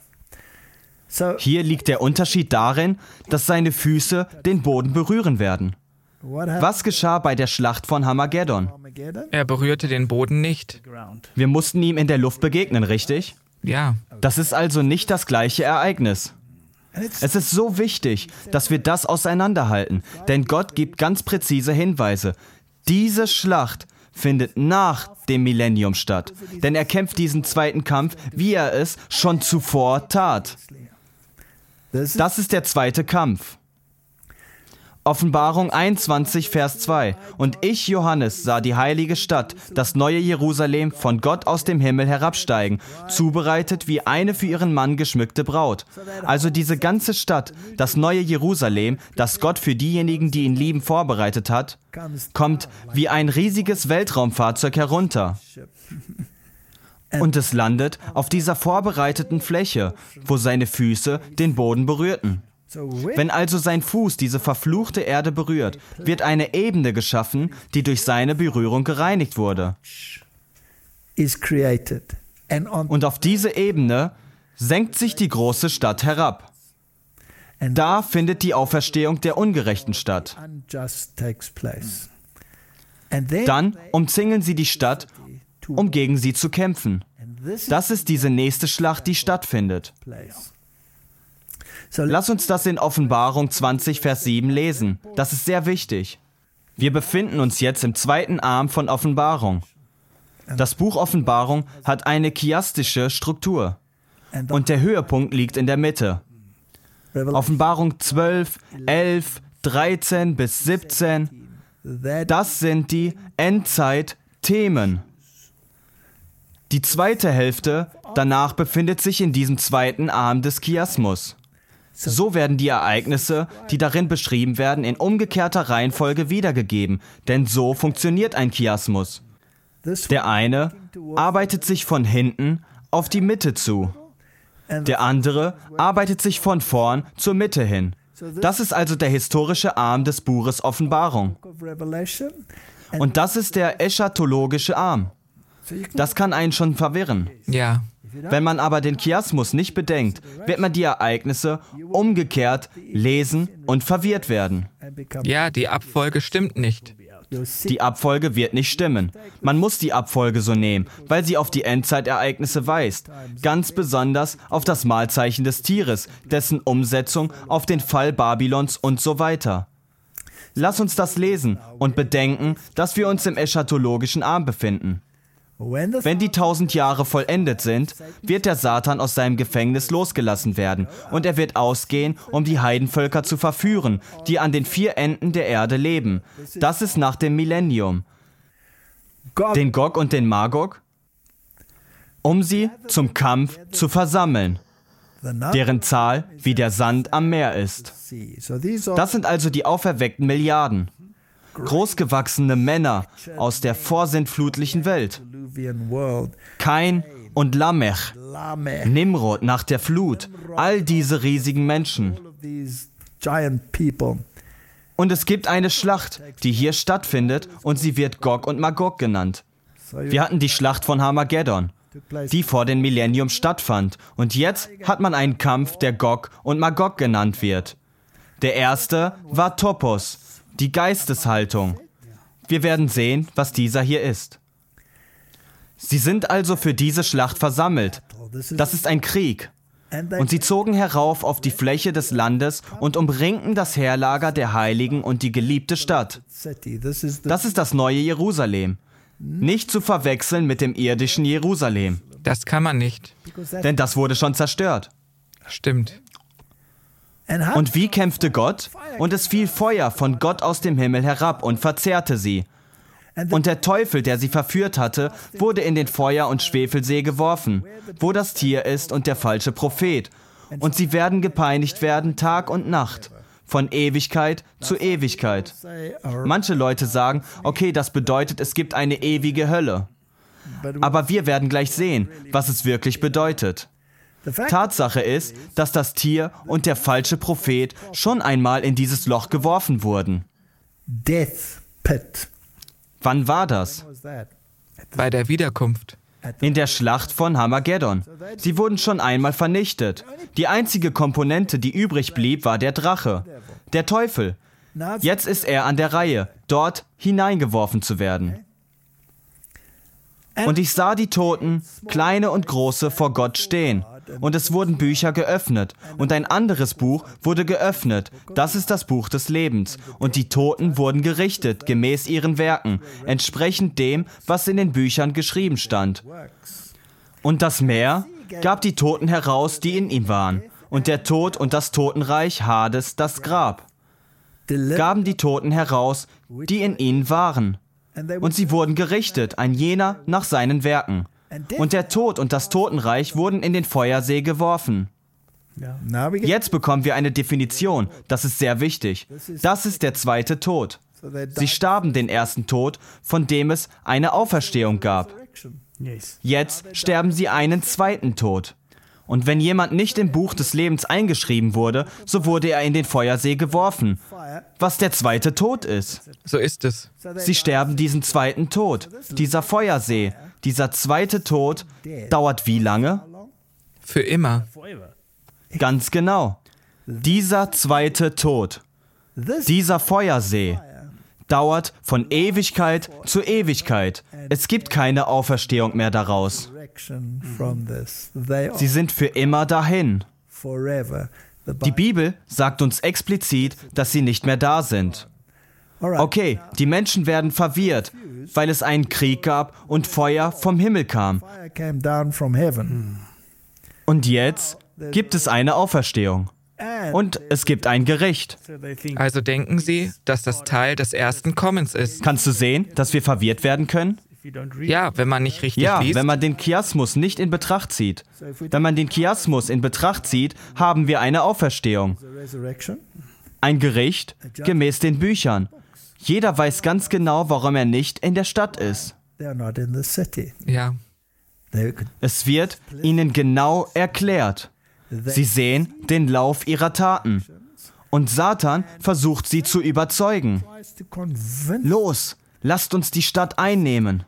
Hier liegt der Unterschied darin, dass seine Füße den Boden berühren werden. Was geschah bei der Schlacht von Armageddon? Er berührte den Boden nicht. Wir mussten ihm in der Luft begegnen, richtig? Ja. Das ist also nicht das gleiche Ereignis. Es ist so wichtig, dass wir das auseinanderhalten, denn Gott gibt ganz präzise Hinweise. Diese Schlacht findet nach dem Millennium statt, denn er kämpft diesen zweiten Kampf, wie er es schon zuvor tat. Das ist der zweite Kampf. Offenbarung 21, Vers 2. Und ich, Johannes, sah die heilige Stadt, das neue Jerusalem, von Gott aus dem Himmel herabsteigen, zubereitet wie eine für ihren Mann geschmückte Braut. Also diese ganze Stadt, das neue Jerusalem, das Gott für diejenigen, die ihn lieben, vorbereitet hat, kommt wie ein riesiges Weltraumfahrzeug herunter. Und es landet auf dieser vorbereiteten Fläche, wo seine Füße den Boden berührten. Wenn also sein Fuß diese verfluchte Erde berührt, wird eine Ebene geschaffen, die durch seine Berührung gereinigt wurde. Und auf diese Ebene senkt sich die große Stadt herab. Da findet die Auferstehung der Ungerechten statt. Dann umzingeln sie die Stadt, um gegen sie zu kämpfen. Das ist diese nächste Schlacht, die stattfindet. Lass uns das in Offenbarung 20, Vers 7 lesen. Das ist sehr wichtig. Wir befinden uns jetzt im zweiten Arm von Offenbarung. Das Buch Offenbarung hat eine chiastische Struktur. Und der Höhepunkt liegt in der Mitte. Offenbarung 12, 11, 13 bis 17, das sind die Endzeit-Themen. Die zweite Hälfte danach befindet sich in diesem zweiten Arm des Chiasmus. So werden die Ereignisse, die darin beschrieben werden, in umgekehrter Reihenfolge wiedergegeben, denn so funktioniert ein Chiasmus. Der eine arbeitet sich von hinten auf die Mitte zu. Der andere arbeitet sich von vorn zur Mitte hin. Das ist also der historische Arm des Buches Offenbarung. Und das ist der eschatologische Arm. Das kann einen schon verwirren. Ja. Wenn man aber den Chiasmus nicht bedenkt, wird man die Ereignisse umgekehrt lesen und verwirrt werden. Ja, die Abfolge stimmt nicht. Die Abfolge wird nicht stimmen. Man muss die Abfolge so nehmen, weil sie auf die Endzeitereignisse weist. Ganz besonders auf das Malzeichen des Tieres, dessen Umsetzung auf den Fall Babylons und so weiter. Lass uns das lesen und bedenken, dass wir uns im eschatologischen Arm befinden. Wenn die 1000 Jahre vollendet sind, wird der Satan aus seinem Gefängnis losgelassen werden und er wird ausgehen, um die Heidenvölker zu verführen, die an den 4 Enden der Erde leben. Das ist nach dem Millennium. den Gog und den Magog, um sie zum Kampf zu versammeln, deren Zahl wie der Sand am Meer ist. Das sind also die auferweckten Milliarden. Großgewachsene Männer aus der vorsintflutlichen Welt. Kain und Lamech, Nimrod nach der Flut, all diese riesigen Menschen. Und es gibt eine Schlacht, die hier stattfindet, und sie wird Gog und Magog genannt. Wir hatten die Schlacht von Harmageddon, die vor dem Millennium stattfand. Und jetzt hat man einen Kampf, der Gog und Magog genannt wird. Der erste war Topos, die Geisteshaltung. Wir werden sehen, was dieser hier ist. Sie sind also für diese Schlacht versammelt. Das ist ein Krieg. Und sie zogen herauf auf die Fläche des Landes und umringten das Heerlager der Heiligen und die geliebte Stadt. Das ist das neue Jerusalem. Nicht zu verwechseln mit dem irdischen Jerusalem. Das kann man nicht. Denn das wurde schon zerstört. Stimmt. Und wie kämpfte Gott? Und es fiel Feuer von Gott aus dem Himmel herab und verzehrte sie. Und der Teufel, der sie verführt hatte, wurde in den Feuer- und Schwefelsee geworfen, wo das Tier ist und der falsche Prophet. Und sie werden gepeinigt werden Tag und Nacht, von Ewigkeit zu Ewigkeit. Manche Leute sagen, okay, das bedeutet, es gibt eine ewige Hölle. Aber wir werden gleich sehen, was es wirklich bedeutet. Tatsache ist, dass das Tier und der falsche Prophet schon einmal in dieses Loch geworfen wurden. Wann war das? Bei der Wiederkunft. In der Schlacht von Harmageddon. Sie wurden schon einmal vernichtet. Die einzige Komponente, die übrig blieb, war der Drache, der Teufel. Jetzt ist er an der Reihe, dort hineingeworfen zu werden. Und ich sah die Toten, kleine und große, vor Gott stehen. Und es wurden Bücher geöffnet. Und ein anderes Buch wurde geöffnet. Das ist das Buch des Lebens. Und die Toten wurden gerichtet, gemäß ihren Werken, entsprechend dem, was in den Büchern geschrieben stand. Und das Meer gab die Toten heraus, die in ihm waren. Und der Tod und das Totenreich, Hades, das Grab, gaben die Toten heraus, die in ihnen waren. Und sie wurden gerichtet, ein jener nach seinen Werken. Und der Tod und das Totenreich wurden in den Feuersee geworfen. Jetzt bekommen wir eine Definition, das ist sehr wichtig. Das ist der zweite Tod. Sie starben den ersten Tod, von dem es eine Auferstehung gab. Jetzt sterben sie einen zweiten Tod. Und wenn jemand nicht im Buch des Lebens eingeschrieben wurde, so wurde er in den Feuersee geworfen, was der zweite Tod ist. So ist es. Sie sterben diesen zweiten Tod. Dieser Feuersee, dieser zweite Tod dauert wie lange? Für immer. Ganz genau. Dieser zweite Tod, dieser Feuersee, dauert von Ewigkeit zu Ewigkeit. Es gibt keine Auferstehung mehr daraus. Sie sind für immer dahin. Die Bibel sagt uns explizit, dass sie nicht mehr da sind. Okay, die Menschen werden verwirrt, weil es einen Krieg gab und Feuer vom Himmel kam. Und jetzt gibt es eine Auferstehung. Und es gibt ein Gericht. Also denken Sie, dass das Teil des ersten Kommens ist. Kannst du sehen, dass wir verwirrt werden können? Ja, wenn man nicht richtig Ja, liest. wenn man den Chiasmus nicht in Betracht zieht. Wenn man den Chiasmus in Betracht zieht, haben wir eine Auferstehung. Ein Gericht gemäß den Büchern. Jeder weiß ganz genau, warum er nicht in der Stadt ist. Ja. Es wird ihnen genau erklärt. Sie sehen den Lauf ihrer Taten. Und Satan versucht sie zu überzeugen. Los, lasst uns die Stadt einnehmen.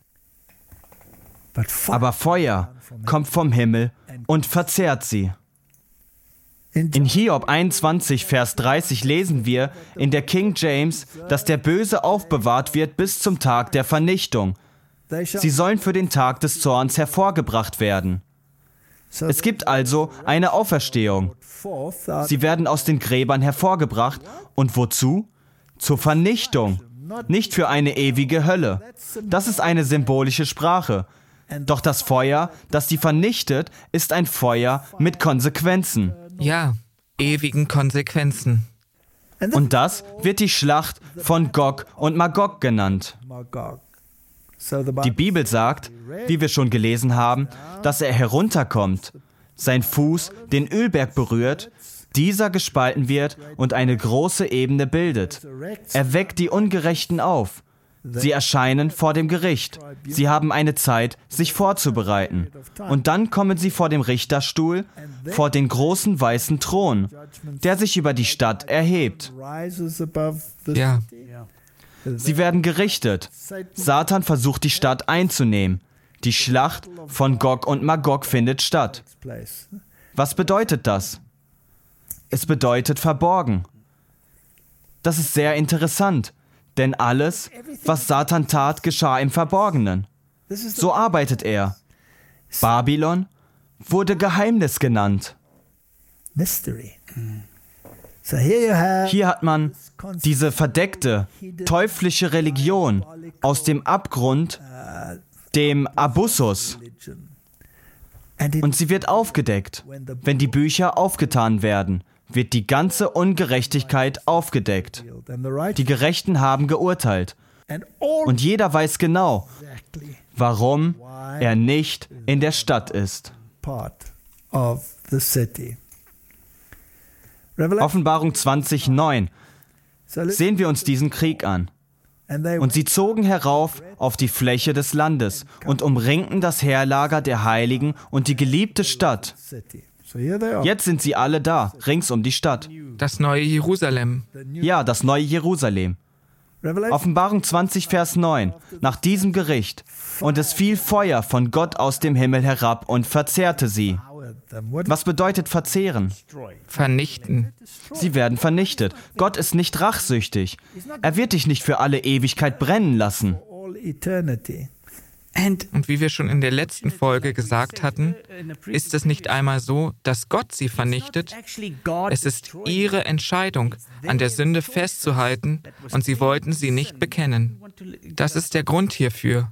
Aber Feuer kommt vom Himmel und verzehrt sie. In Hiob 21, Vers 30 lesen wir in der King James, dass der Böse aufbewahrt wird bis zum Tag der Vernichtung. Sie sollen für den Tag des Zorns hervorgebracht werden. Es gibt also eine Auferstehung. Sie werden aus den Gräbern hervorgebracht. Und wozu? Zur Vernichtung. Nicht für eine ewige Hölle. Das ist eine symbolische Sprache. Doch das Feuer, das sie vernichtet, ist ein Feuer mit Konsequenzen. Ja, ewigen Konsequenzen. Und das wird die Schlacht von Gog und Magog genannt. Die Bibel sagt, wie wir schon gelesen haben, dass er herunterkommt, sein Fuß den Ölberg berührt, dieser gespalten wird und eine große Ebene bildet. Er weckt die Ungerechten auf. Sie erscheinen vor dem Gericht. Sie haben eine Zeit, sich vorzubereiten. Und dann kommen sie vor dem Richterstuhl, vor den großen weißen Thron, der sich über die Stadt erhebt. Ja. Sie werden gerichtet. Satan versucht, die Stadt einzunehmen. Die Schlacht von Gog und Magog findet statt. Was bedeutet das? Es bedeutet verborgen. Das ist sehr interessant, denn alles, was Satan tat, geschah im Verborgenen. So arbeitet er. Babylon wurde Geheimnis genannt. Hier hat man diese verdeckte, teuflische Religion aus dem Abgrund, dem Abussus. Und sie wird aufgedeckt. Wenn die Bücher aufgetan werden, wird die ganze Ungerechtigkeit aufgedeckt. Die Gerechten haben geurteilt. Und jeder weiß genau, warum er nicht in der Stadt ist. Offenbarung 20,9 sehen wir uns diesen Krieg an. Und sie zogen herauf auf die Fläche des Landes und umringten das Heerlager der Heiligen und die geliebte Stadt. Jetzt sind sie alle da, rings um die Stadt. Das neue Jerusalem. Ja, das neue Jerusalem. Offenbarung 20, Vers 9. Nach diesem Gericht. Und es fiel Feuer von Gott aus dem Himmel herab und verzehrte sie. Was bedeutet verzehren? Vernichten. Sie werden vernichtet. Gott ist nicht rachsüchtig. Er wird dich nicht für alle Ewigkeit brennen lassen. Und wie wir schon in der letzten Folge gesagt hatten, ist es nicht einmal so, dass Gott sie vernichtet. Es ist ihre Entscheidung, an der Sünde festzuhalten, und sie wollten sie nicht bekennen. Das ist der Grund hierfür.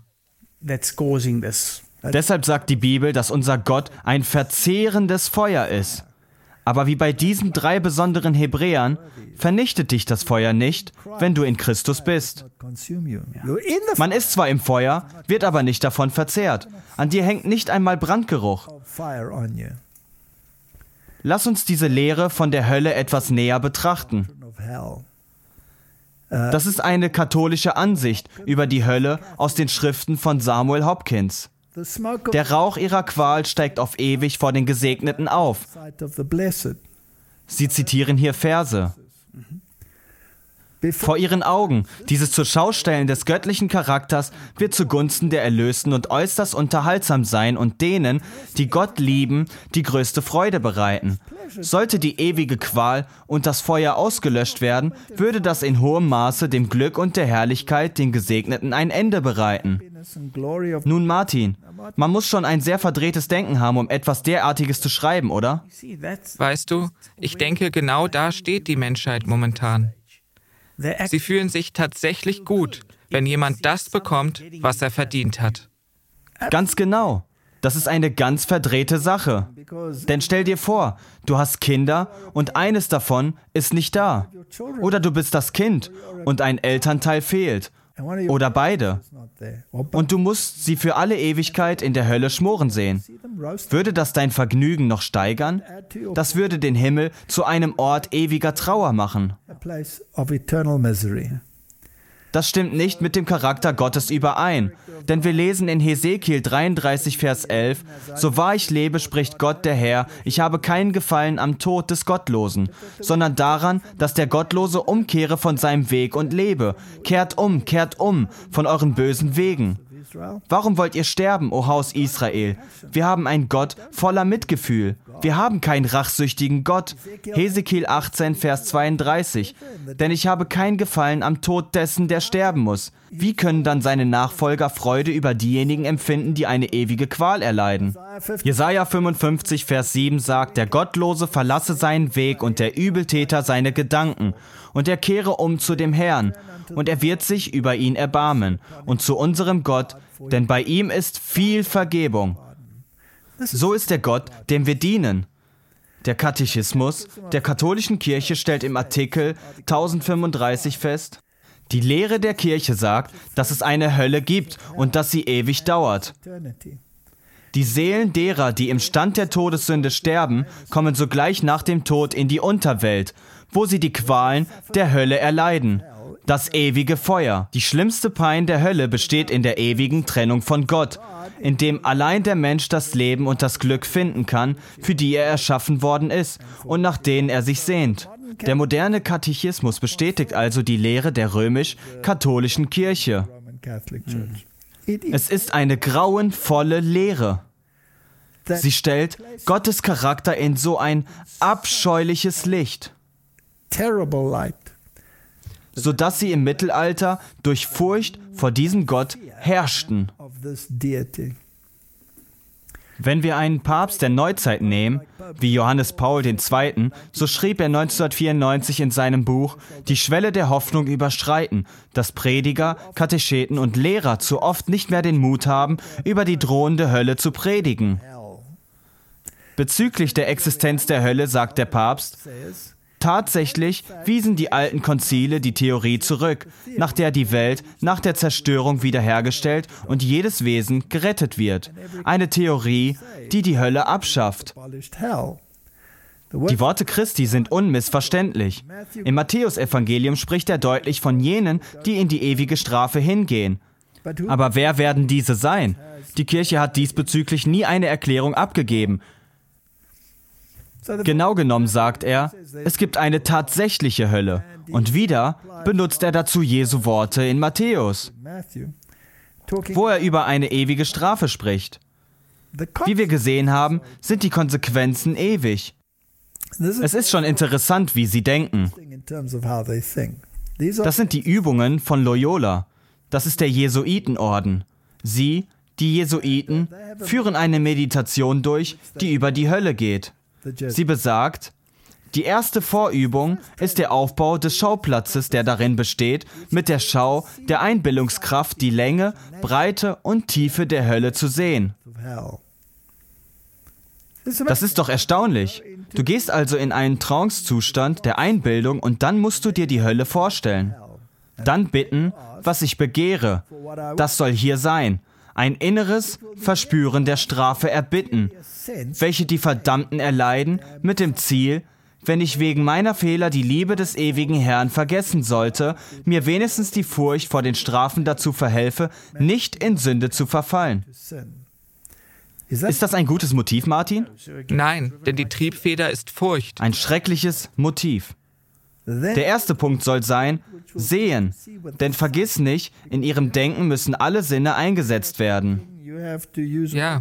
Deshalb sagt die Bibel, dass unser Gott ein verzehrendes Feuer ist. Aber wie bei diesen 3 besonderen Hebräern vernichtet dich das Feuer nicht, wenn du in Christus bist. Man ist zwar im Feuer, wird aber nicht davon verzehrt. An dir hängt nicht einmal Brandgeruch. Lass uns diese Lehre von der Hölle etwas näher betrachten. Das ist eine katholische Ansicht über die Hölle aus den Schriften von Samuel Hopkins. Der Rauch ihrer Qual steigt auf ewig vor den Gesegneten auf. Sie zitieren hier Verse. Vor ihren Augen, dieses Zurschaustellen des göttlichen Charakters, wird zugunsten der Erlösten und äußerst unterhaltsam sein und denen, die Gott lieben, die größte Freude bereiten. Sollte die ewige Qual und das Feuer ausgelöscht werden, würde das in hohem Maße dem Glück und der Herrlichkeit den Gesegneten ein Ende bereiten. Nun, Martin, man muss schon ein sehr verdrehtes Denken haben, um etwas derartiges zu schreiben, oder? Weißt du, ich denke, genau da steht die Menschheit momentan. Sie fühlen sich tatsächlich gut, wenn jemand das bekommt, was er verdient hat. Ganz genau. Das ist eine ganz verdrehte Sache. Denn stell dir vor, du hast Kinder und eines davon ist nicht da. Oder du bist das Kind und ein Elternteil fehlt. Oder beide. Und du musst sie für alle Ewigkeit in der Hölle schmoren sehen. Würde das dein Vergnügen noch steigern? Das würde den Himmel zu einem Ort ewiger Trauer machen. Das stimmt nicht mit dem Charakter Gottes überein. Denn wir lesen in Hesekiel 33, Vers 11, so wahr ich lebe, spricht Gott der Herr, ich habe keinen Gefallen am Tod des Gottlosen, sondern daran, dass der Gottlose umkehre von seinem Weg und lebe. Kehrt um von euren bösen Wegen. Warum wollt ihr sterben, o Haus Israel? Wir haben einen Gott voller Mitgefühl. Wir haben keinen rachsüchtigen Gott. Hesekiel 18, Vers 32. Denn ich habe kein Gefallen am Tod dessen, der sterben muss. Wie können dann seine Nachfolger Freude über diejenigen empfinden, die eine ewige Qual erleiden? Jesaja 55, Vers 7 sagt, der Gottlose verlasse seinen Weg und der Übeltäter seine Gedanken. Und er kehre um zu dem Herrn. Und er wird sich über ihn erbarmen. Und zu unserem Gott, denn bei ihm ist viel Vergebung. So ist der Gott, dem wir dienen. Der Katechismus der katholischen Kirche stellt im Artikel 1035 fest, Die Lehre der Kirche sagt, dass es eine Hölle gibt und dass sie ewig dauert. Die Seelen derer, die im Stand der Todessünde sterben, kommen sogleich nach dem Tod in die Unterwelt, wo sie die Qualen der Hölle erleiden. Das ewige Feuer. Die schlimmste Pein der Hölle besteht in der ewigen Trennung von Gott, in dem allein der Mensch das Leben und das Glück finden kann, für die er erschaffen worden ist und nach denen er sich sehnt. Der moderne Katechismus bestätigt also die Lehre der römisch-katholischen Kirche. Es ist eine grauenvolle Lehre. Sie stellt Gottes Charakter in so ein abscheuliches Licht, sodass sie im Mittelalter durch Furcht vor diesem Gott herrschten. Wenn wir einen Papst der Neuzeit nehmen, wie Johannes Paul II., so schrieb er 1994 in seinem Buch, die Schwelle der Hoffnung überschreiten, dass Prediger, Katecheten und Lehrer zu oft nicht mehr den Mut haben, über die drohende Hölle zu predigen. Bezüglich der Existenz der Hölle sagt der Papst, tatsächlich wiesen die alten Konzile die Theorie zurück, nach der die Welt nach der Zerstörung wiederhergestellt und jedes Wesen gerettet wird. Eine Theorie, die die Hölle abschafft. Die Worte Christi sind unmissverständlich. Im Matthäusevangelium spricht er deutlich von jenen, die in die ewige Strafe hingehen. Aber wer werden diese sein? Die Kirche hat diesbezüglich nie eine Erklärung abgegeben. Genau genommen sagt er, es gibt eine tatsächliche Hölle. Und wieder benutzt er dazu Jesu Worte in Matthäus, wo er über eine ewige Strafe spricht. Wie wir gesehen haben, sind die Konsequenzen ewig. Es ist schon interessant, wie sie denken. Das sind die Übungen von Loyola. Das ist der Jesuitenorden. Sie, die Jesuiten, führen eine Meditation durch, die über die Hölle geht. Sie besagt, die erste Vorübung ist der Aufbau des Schauplatzes, der darin besteht, mit der Schau der Einbildungskraft die Länge, Breite und Tiefe der Hölle zu sehen. Das ist doch erstaunlich. Du gehst also in einen Trance-Zustand der Einbildung und dann musst du dir die Hölle vorstellen. Dann bitten, was ich begehre. Das soll hier sein. Ein inneres Verspüren der Strafe erbitten, welche die Verdammten erleiden, mit dem Ziel, wenn ich wegen meiner Fehler die Liebe des ewigen Herrn vergessen sollte, mir wenigstens die Furcht vor den Strafen dazu verhelfe, nicht in Sünde zu verfallen. Ist das ein gutes Motiv, Martin? Nein, denn die Triebfeder ist Furcht. Ein schreckliches Motiv. Der erste Punkt soll sein, sehen. Denn vergiss nicht, in ihrem Denken müssen alle Sinne eingesetzt werden. Ja.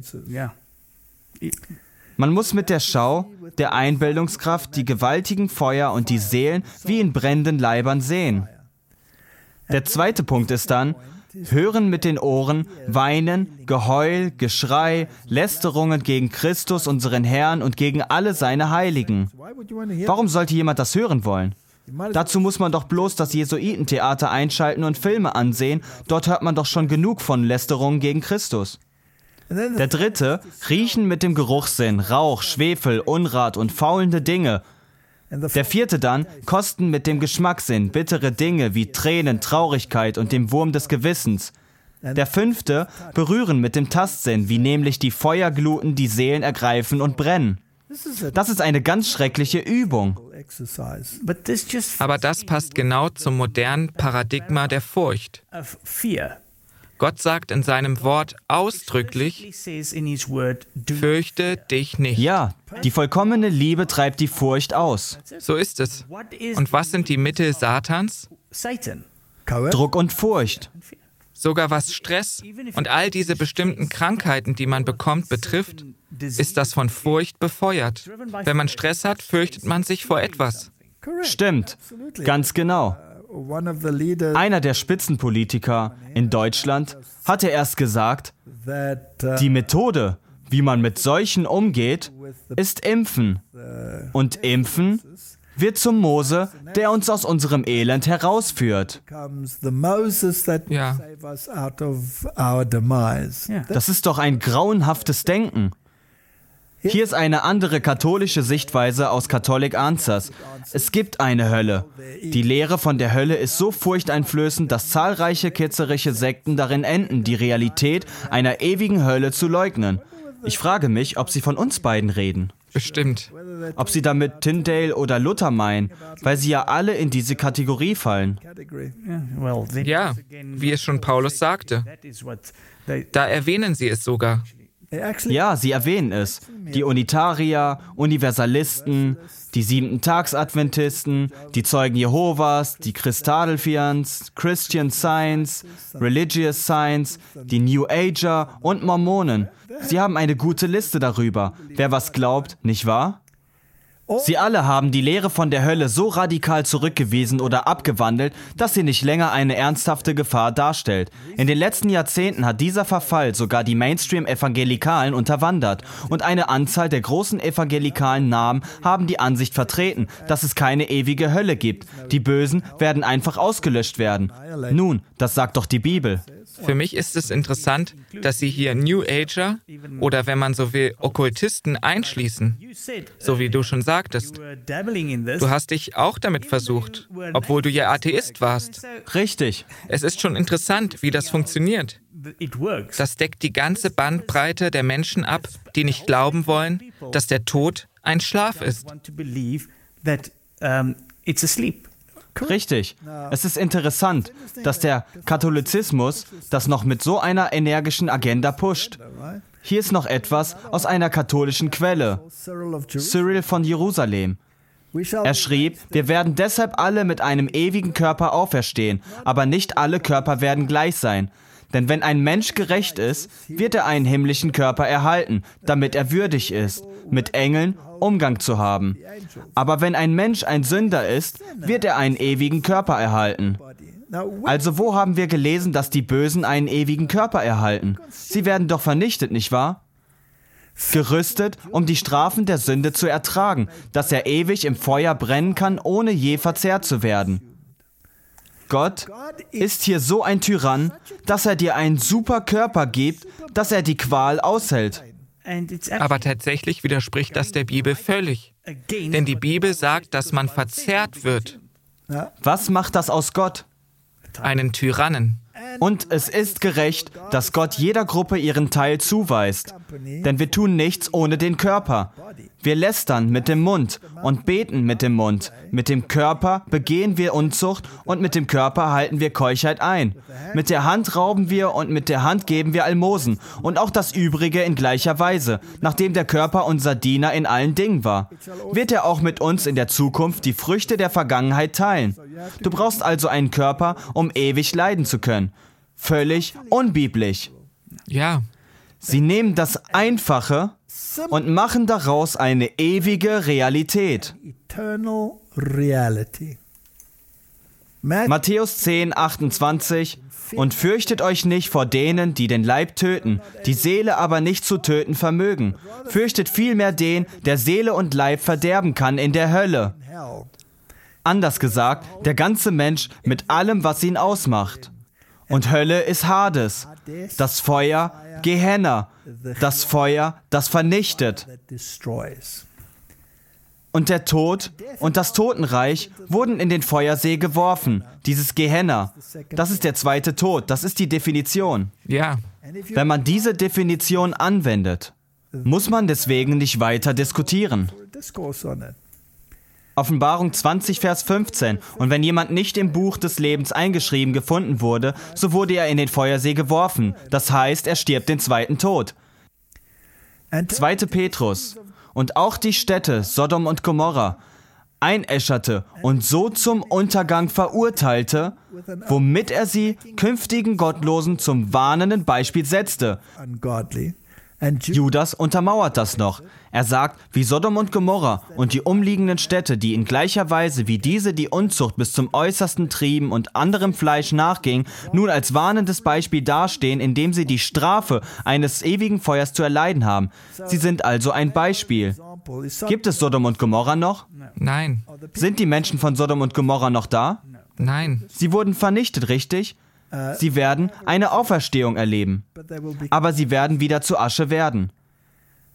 Man muss mit der Schau, der Einbildungskraft, die gewaltigen Feuer und die Seelen wie in brennenden Leibern sehen. Der zweite Punkt ist dann, hören mit den Ohren, weinen, Geheul, Geschrei, Lästerungen gegen Christus, unseren Herrn und gegen alle seine Heiligen. Warum sollte jemand das hören wollen? Dazu muss man doch bloß das Jesuitentheater einschalten und Filme ansehen, dort hört man doch schon genug von Lästerungen gegen Christus. Der dritte, riechen mit dem Geruchssinn, Rauch, Schwefel, Unrat und faulende Dinge. Der vierte dann, kosten mit dem Geschmackssinn, bittere Dinge wie Tränen, Traurigkeit und dem Wurm des Gewissens. Der fünfte, berühren mit dem Tastsinn, wie nämlich die Feuergluten die Seelen ergreifen und brennen. Das ist eine ganz schreckliche Übung. Aber das passt genau zum modernen Paradigma der Furcht. Gott sagt in seinem Wort ausdrücklich, fürchte dich nicht. Ja, die vollkommene Liebe treibt die Furcht aus. So ist es. Und was sind die Mittel Satans? Druck und Furcht. Sogar was Stress und all diese bestimmten Krankheiten, die man bekommt, betrifft, ist das von Furcht befeuert. Wenn man Stress hat, fürchtet man sich vor etwas. Stimmt, ganz genau. Einer der Spitzenpolitiker in Deutschland hatte erst gesagt, die Methode, wie man mit Seuchen umgeht, ist Impfen. Und Impfen wird zum Mose, der uns aus unserem Elend herausführt. Ja. Das ist doch ein grauenhaftes Denken. Hier ist eine andere katholische Sichtweise aus Catholic Answers. Es gibt eine Hölle. Die Lehre von der Hölle ist so furchteinflößend, dass zahlreiche ketzerische Sekten darin enden, die Realität einer ewigen Hölle zu leugnen. Ich frage mich, ob Sie von uns beiden reden. Bestimmt. Ob Sie damit Tyndale oder Luther meinen, weil sie ja alle in diese Kategorie fallen. Ja, wie es schon Paulus sagte. Da erwähnen sie es sogar. Ja, sie erwähnen es. Die Unitarier, Universalisten, die Siebenten-Tags-Adventisten, die Zeugen Jehovas, die Christadelfians, Christian Science, Religious Science, die New Ager und Mormonen. Sie haben eine gute Liste darüber, wer was glaubt, nicht wahr? Sie alle haben die Lehre von der Hölle so radikal zurückgewiesen oder abgewandelt, dass sie nicht länger eine ernsthafte Gefahr darstellt. In den letzten Jahrzehnten hat dieser Verfall sogar die Mainstream-Evangelikalen unterwandert und eine Anzahl der großen evangelikalen Namen haben die Ansicht vertreten, dass es keine ewige Hölle gibt. Die Bösen werden einfach ausgelöscht werden. Nun, das sagt doch die Bibel. Für mich ist es interessant, dass Sie hier New Ager oder, wenn man so will, Okkultisten einschließen, so wie du schon sagtest. Du hast dich auch damit versucht, obwohl du ja Atheist warst. Richtig. Es ist schon interessant, wie das funktioniert. Das deckt die ganze Bandbreite der Menschen ab, die nicht glauben wollen, dass der Tod ein Schlaf ist. Richtig. Es ist interessant, dass der Katholizismus das noch mit so einer energischen Agenda pusht. Hier ist noch etwas aus einer katholischen Quelle. Cyril von Jerusalem. Er schrieb, wir werden deshalb alle mit einem ewigen Körper auferstehen, aber nicht alle Körper werden gleich sein. Denn wenn ein Mensch gerecht ist, wird er einen himmlischen Körper erhalten, damit er würdig ist, mit Engeln Umgang zu haben. Aber wenn ein Mensch ein Sünder ist, wird er einen ewigen Körper erhalten. Also wo haben wir gelesen, dass die Bösen einen ewigen Körper erhalten? Sie werden doch vernichtet, nicht wahr? Gerüstet, um die Strafen der Sünde zu ertragen, dass er ewig im Feuer brennen kann, ohne je verzehrt zu werden. Gott ist hier so ein Tyrann, dass er dir einen super Körper gibt, dass er die Qual aushält. Aber tatsächlich widerspricht das der Bibel völlig. Denn die Bibel sagt, dass man verzehrt wird. Was macht das aus Gott? Einen Tyrannen. Und es ist gerecht, dass Gott jeder Gruppe ihren Teil zuweist. Denn wir tun nichts ohne den Körper. Wir lästern mit dem Mund und beten mit dem Mund. Mit dem Körper begehen wir Unzucht und mit dem Körper halten wir Keuschheit ein. Mit der Hand rauben wir und mit der Hand geben wir Almosen und auch das Übrige in gleicher Weise. Nachdem der Körper unser Diener in allen Dingen war, wird er auch mit uns in der Zukunft die Früchte der Vergangenheit teilen. Du brauchst also einen Körper, um ewig leiden zu können. Völlig unbiblisch. Ja. Sie nehmen das Einfache und machen daraus eine ewige Realität. Matthäus 10, 28. Und fürchtet euch nicht vor denen, die den Leib töten, die Seele aber nicht zu töten vermögen. Fürchtet vielmehr den, der Seele und Leib verderben kann in der Hölle. Anders gesagt, der ganze Mensch mit allem, was ihn ausmacht. Und Hölle ist Hades, das Feuer Gehenna, das Feuer, das vernichtet. Und der Tod und das Totenreich wurden in den Feuersee geworfen, dieses Gehenna. Das ist der zweite Tod, das ist die Definition. Ja. Wenn man diese Definition anwendet, muss man deswegen nicht weiter diskutieren. Offenbarung 20, Vers 15. Und wenn jemand nicht im Buch des Lebens eingeschrieben gefunden wurde, so wurde er in den Feuersee geworfen. Das heißt, er stirbt den zweiten Tod. 2. Petrus. Und auch die Städte Sodom und Gomorra einäscherte und so zum Untergang verurteilte, womit er sie künftigen Gottlosen zum warnenden Beispiel setzte. Judas untermauert das noch. Er sagt, wie Sodom und Gomorra und die umliegenden Städte, die in gleicher Weise wie diese die Unzucht bis zum Äußersten trieben und anderem Fleisch nachgingen, nun als warnendes Beispiel dastehen, indem sie die Strafe eines ewigen Feuers zu erleiden haben. Sie sind also ein Beispiel. Gibt es Sodom und Gomorra noch? Nein. Sind die Menschen von Sodom und Gomorra noch da? Nein. Sie wurden vernichtet, richtig? Sie werden eine Auferstehung erleben. Aber sie werden wieder zu Asche werden.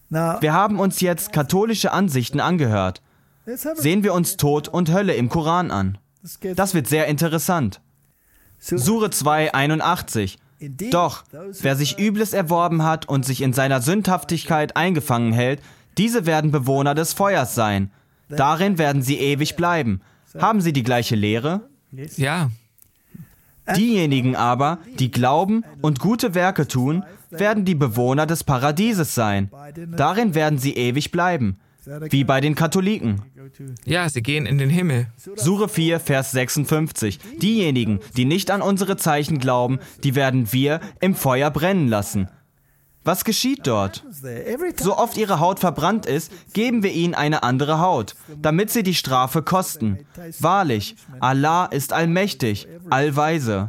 Wir haben uns jetzt katholische Ansichten angehört. Sehen wir uns Tod und Hölle im Koran an. Das wird sehr interessant. Sure 2,81. Doch, wer sich Übles erworben hat und sich in seiner Sündhaftigkeit eingefangen hält, diese werden Bewohner des Feuers sein. Darin werden sie ewig bleiben. Haben sie die gleiche Lehre? Ja. Diejenigen aber, die glauben und gute Werke tun, werden die Bewohner des Paradieses sein. Darin werden sie ewig bleiben. Wie bei den Katholiken. Ja, sie gehen in den Himmel. Sure 4, Vers 56. Diejenigen, die nicht an unsere Zeichen glauben, die werden wir im Feuer brennen lassen. Was geschieht dort? So oft ihre Haut verbrannt ist, geben wir ihnen eine andere Haut, damit sie die Strafe kosten. Wahrlich, Allah ist allmächtig, allweise.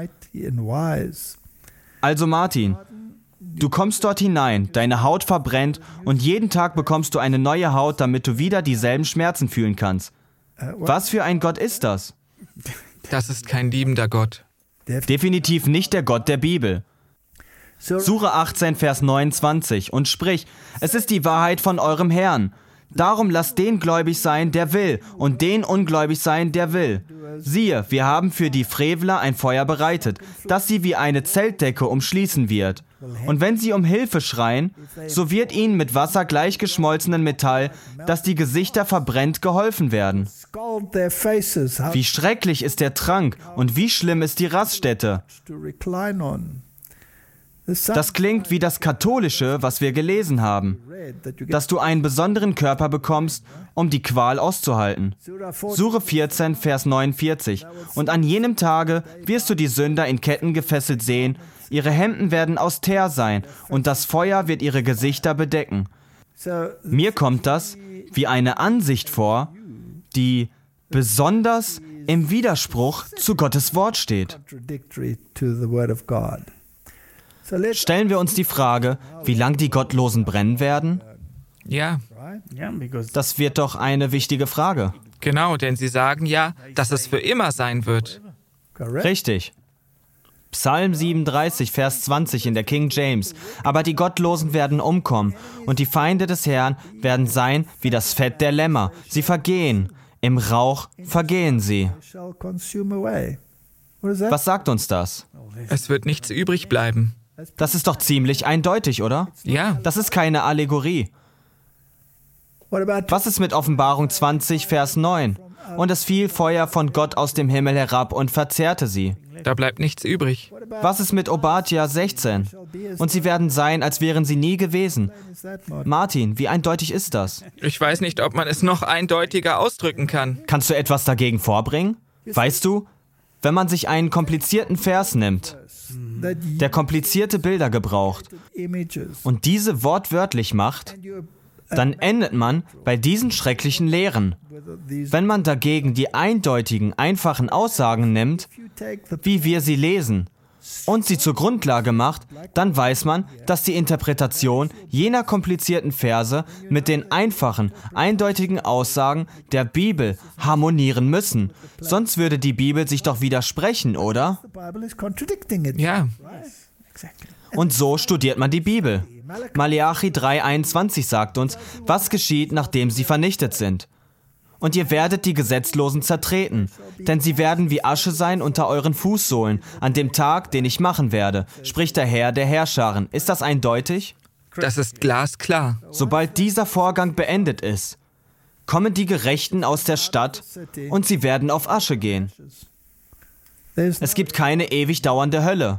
Also Martin, du kommst dort hinein, deine Haut verbrennt und jeden Tag bekommst du eine neue Haut, damit du wieder dieselben Schmerzen fühlen kannst. Was für ein Gott ist das? Das ist kein liebender Gott. Definitiv nicht der Gott der Bibel. Sure 18, Vers 29 und sprich, es ist die Wahrheit von eurem Herrn. Darum lasst den gläubig sein, der will, und den ungläubig sein, der will. Siehe, wir haben für die Frevler ein Feuer bereitet, das sie wie eine Zeltdecke umschließen wird. Und wenn sie um Hilfe schreien, so wird ihnen mit Wasser gleichgeschmolzenen Metall, das die Gesichter verbrennt, geholfen werden. Wie schrecklich ist der Trank und wie schlimm ist die Raststätte. Das klingt wie das Katholische, was wir gelesen haben, dass du einen besonderen Körper bekommst, um die Qual auszuhalten. Sure 14, Vers 49. Und an jenem Tage wirst du die Sünder in Ketten gefesselt sehen, ihre Hemden werden aus Teer sein, und das Feuer wird ihre Gesichter bedecken. Mir kommt das wie eine Ansicht vor, die besonders im Widerspruch zu Gottes Wort steht. Stellen wir uns die Frage, wie lang die Gottlosen brennen werden? Ja. Das wird doch eine wichtige Frage. Genau, denn sie sagen ja, dass es für immer sein wird. Richtig. Psalm 37, Vers 20 in der King James. Aber die Gottlosen werden umkommen, und die Feinde des Herrn werden sein wie das Fett der Lämmer. Sie vergehen. Im Rauch vergehen sie. Was sagt uns das? Es wird nichts übrig bleiben. Das ist doch ziemlich eindeutig, oder? Ja. Das ist keine Allegorie. Was ist mit Offenbarung 20, Vers 9? Und es fiel Feuer von Gott aus dem Himmel herab und verzehrte sie. Da bleibt nichts übrig. Was ist mit Obadja 16? Und sie werden sein, als wären sie nie gewesen. Martin, wie eindeutig ist das? Ich weiß nicht, ob man es noch eindeutiger ausdrücken kann. Kannst du etwas dagegen vorbringen? Weißt du, wenn man sich einen komplizierten Vers nimmt, der komplizierte Bilder gebraucht und diese wortwörtlich macht, dann endet man bei diesen schrecklichen Lehren. Wenn man dagegen die eindeutigen, einfachen Aussagen nimmt, wie wir sie lesen, und sie zur Grundlage macht, dann weiß man, dass die Interpretation jener komplizierten Verse mit den einfachen, eindeutigen Aussagen der Bibel harmonieren müssen. Sonst würde die Bibel sich doch widersprechen, oder? Ja. Und so studiert man die Bibel. Maleachi 3,21 sagt uns, was geschieht, nachdem sie vernichtet sind. Und ihr werdet die Gesetzlosen zertreten, denn sie werden wie Asche sein unter euren Fußsohlen, an dem Tag, den ich machen werde, spricht der Herr der Herrscharen. Ist das eindeutig? Das ist glasklar. Sobald dieser Vorgang beendet ist, kommen die Gerechten aus der Stadt und sie werden auf Asche gehen. Es gibt keine ewig dauernde Hölle.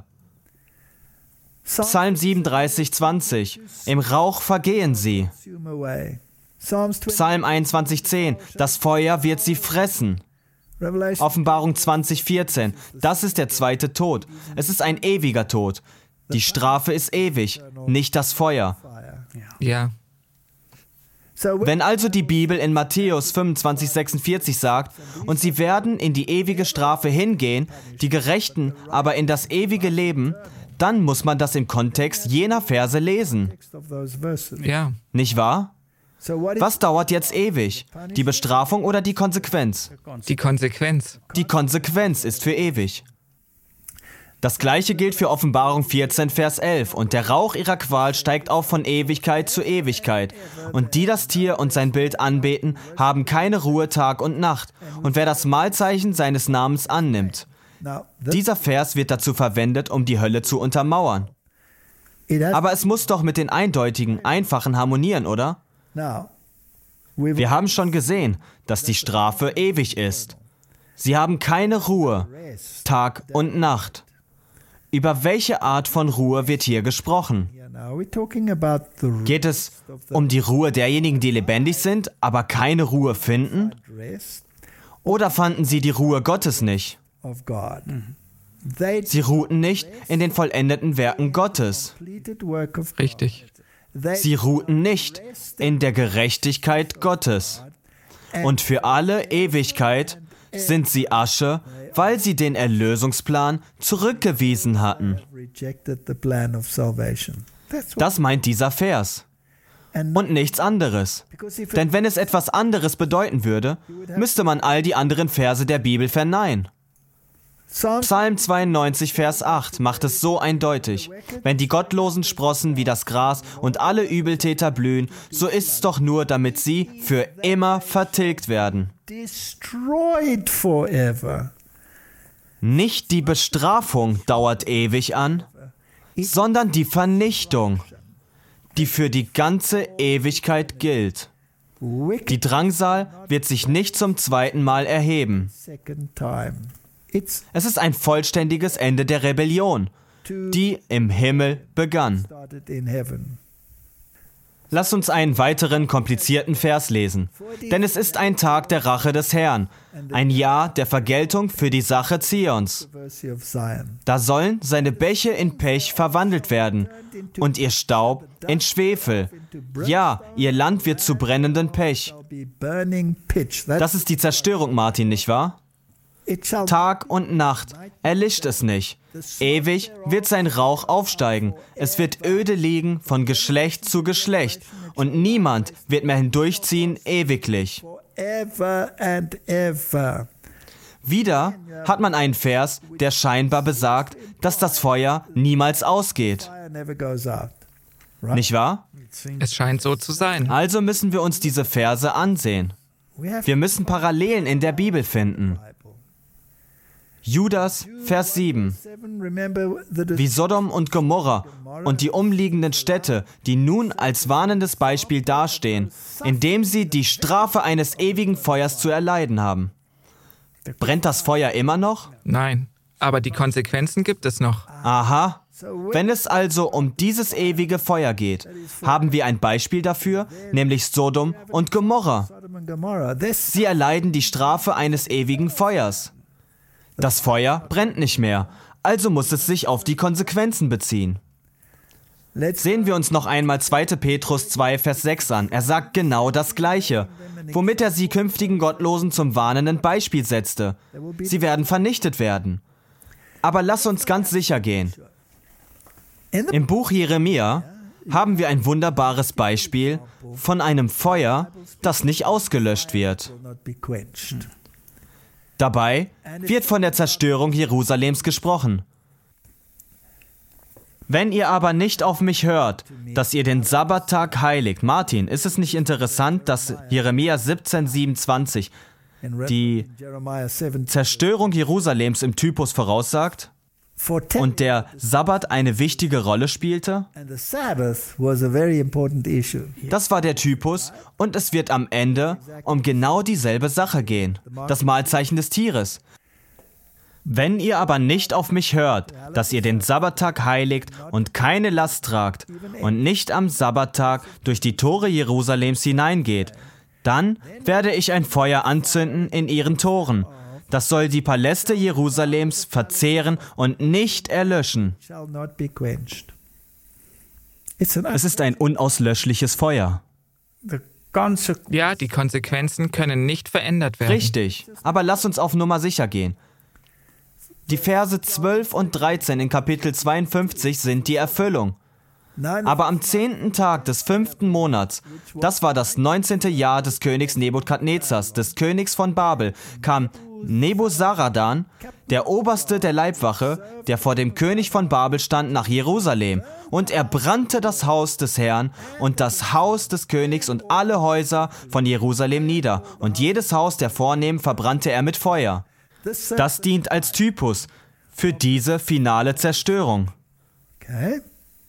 Psalm 37, 20. Im Rauch vergehen sie. Psalm 21, 10. Das Feuer wird sie fressen. Offenbarung 20, 14. Das ist der zweite Tod. Es ist ein ewiger Tod. Die Strafe ist ewig, nicht das Feuer. Ja. Wenn also die Bibel in Matthäus 25, 46 sagt, und sie werden in die ewige Strafe hingehen, die Gerechten aber in das ewige Leben, dann muss man das im Kontext jener Verse lesen. Ja. Nicht wahr? Was dauert jetzt ewig? Die Bestrafung oder die Konsequenz? Die Konsequenz. Die Konsequenz ist für ewig. Das gleiche gilt für Offenbarung 14, Vers 11. Und der Rauch ihrer Qual steigt auf von Ewigkeit zu Ewigkeit. Und die das Tier und sein Bild anbeten, haben keine Ruhe Tag und Nacht. Und wer das Mahlzeichen seines Namens annimmt. Dieser Vers wird dazu verwendet, um die Hölle zu untermauern. Aber es muss doch mit den eindeutigen, einfachen harmonieren, oder? Wir haben schon gesehen, dass die Strafe ewig ist. Sie haben keine Ruhe, Tag und Nacht. Über welche Art von Ruhe wird hier gesprochen? Geht es um die Ruhe derjenigen, die lebendig sind, aber keine Ruhe finden? Oder fanden sie die Ruhe Gottes nicht? Sie ruhten nicht in den vollendeten Werken Gottes. Richtig. Sie ruhten nicht in der Gerechtigkeit Gottes. Und für alle Ewigkeit sind sie Asche, weil sie den Erlösungsplan zurückgewiesen hatten. Das meint dieser Vers. Und nichts anderes. Denn wenn es etwas anderes bedeuten würde, müsste man all die anderen Verse der Bibel verneinen. Psalm 92, Vers 8 macht es so eindeutig. Wenn die Gottlosen sprossen wie das Gras und alle Übeltäter blühen, so ist's doch nur, damit sie für immer vertilgt werden. Nicht die Bestrafung dauert ewig an, sondern die Vernichtung, die für die ganze Ewigkeit gilt. Die Drangsal wird sich nicht zum zweiten Mal erheben. Es ist ein vollständiges Ende der Rebellion, die im Himmel begann. Lass uns einen weiteren komplizierten Vers lesen. Denn es ist ein Tag der Rache des Herrn, ein Jahr der Vergeltung für die Sache Zions. Da sollen seine Bäche in Pech verwandelt werden und ihr Staub in Schwefel. Ja, ihr Land wird zu brennendem Pech. Das ist die Zerstörung, Martin, nicht wahr? Tag und Nacht erlischt es nicht. Ewig wird sein Rauch aufsteigen. Es wird öde liegen von Geschlecht zu Geschlecht. Und niemand wird mehr hindurchziehen ewiglich. Wieder hat man einen Vers, der scheinbar besagt, dass das Feuer niemals ausgeht. Nicht wahr? Es scheint so zu sein. Also müssen wir uns diese Verse ansehen. Wir müssen Parallelen in der Bibel finden. Judas, Vers 7. Wie Sodom und Gomorra und die umliegenden Städte, die nun als warnendes Beispiel dastehen, indem sie die Strafe eines ewigen Feuers zu erleiden haben. Brennt das Feuer immer noch? Nein, aber die Konsequenzen gibt es noch. Aha. Wenn es also um dieses ewige Feuer geht, haben wir ein Beispiel dafür, nämlich Sodom und Gomorra. Sie erleiden die Strafe eines ewigen Feuers. Das Feuer brennt nicht mehr, also muss es sich auf die Konsequenzen beziehen. Sehen wir uns noch einmal 2. Petrus 2, Vers 6 an. Er sagt genau das Gleiche, womit er sie künftigen Gottlosen zum warnenden Beispiel setzte. Sie werden vernichtet werden. Aber lass uns ganz sicher gehen. Im Buch Jeremia haben wir ein wunderbares Beispiel von einem Feuer, das nicht ausgelöscht wird. Dabei wird von der Zerstörung Jerusalems gesprochen. Wenn ihr aber nicht auf mich hört, dass ihr den Sabbattag heiligt. Martin, ist es nicht interessant, dass Jeremia 17, 27 die Zerstörung Jerusalems im Typus voraussagt und der Sabbat eine wichtige Rolle spielte? Das war der Typus und es wird am Ende um genau dieselbe Sache gehen, das Mahlzeichen des Tieres. Wenn ihr aber nicht auf mich hört, dass ihr den Sabbattag heiligt und keine Last tragt und nicht am Sabbattag durch die Tore Jerusalems hineingeht, dann werde ich ein Feuer anzünden in ihren Toren. Das soll die Paläste Jerusalems verzehren und nicht erlöschen. Es ist ein unauslöschliches Feuer. Ja, die Konsequenzen können nicht verändert werden. Richtig, aber lass uns auf Nummer sicher gehen. Die Verse 12 und 13 in Kapitel 52 sind die Erfüllung. Aber am 10. Tag des 5. Monats, das war das 19. Jahr des Königs Nebukadnezars, des Königs von Babel, kam Nebuzaradan, der Oberste der Leibwache, der vor dem König von Babel stand, nach Jerusalem. Und er brannte das Haus des Herrn und das Haus des Königs und alle Häuser von Jerusalem nieder. Und jedes Haus der Vornehmen verbrannte er mit Feuer. Das dient als Typus für diese finale Zerstörung. Okay.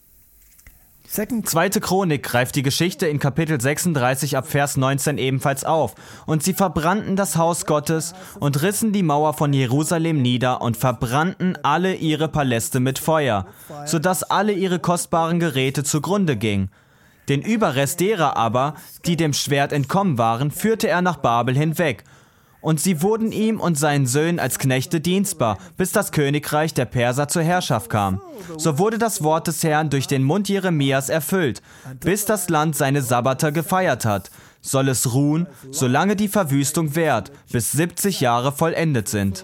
2. Chronik greift die Geschichte in Kapitel 36 ab Vers 19 ebenfalls auf. Und sie verbrannten das Haus Gottes und rissen die Mauer von Jerusalem nieder und verbrannten alle ihre Paläste mit Feuer, sodass alle ihre kostbaren Geräte zugrunde gingen. Den Überrest derer aber, die dem Schwert entkommen waren, führte er nach Babel hinweg. Und sie wurden ihm und seinen Söhnen als Knechte dienstbar, bis das Königreich der Perser zur Herrschaft kam. So wurde das Wort des Herrn durch den Mund Jeremias erfüllt, bis das Land seine Sabbate gefeiert hat. Soll es ruhen, solange die Verwüstung währt, bis 70 Jahre vollendet sind.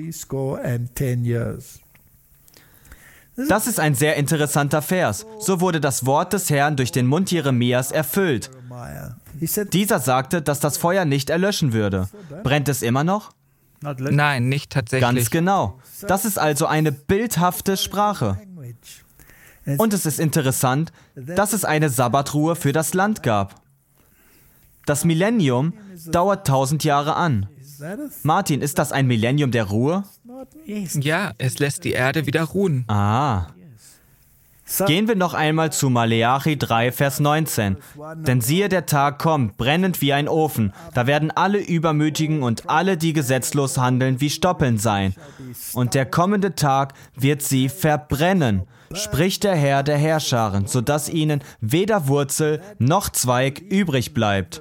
Das ist ein sehr interessanter Vers. So wurde das Wort des Herrn durch den Mund Jeremias erfüllt. Dieser sagte, dass das Feuer nicht erlöschen würde. Brennt es immer noch? Nein, nicht tatsächlich. Ganz genau. Das ist also eine bildhafte Sprache. Und es ist interessant, dass es eine Sabbatruhe für das Land gab. Das Millennium dauert 1000 Jahre an. Martin, ist das ein Millennium der Ruhe? Ja, es lässt die Erde wieder ruhen. Ah. Gehen wir noch einmal zu Maleachi 3, Vers 19. Denn siehe, der Tag kommt, brennend wie ein Ofen. Da werden alle Übermütigen und alle, die gesetzlos handeln, wie Stoppeln sein. Und der kommende Tag wird sie verbrennen, spricht der Herr der Herrscharen, sodass ihnen weder Wurzel noch Zweig übrig bleibt.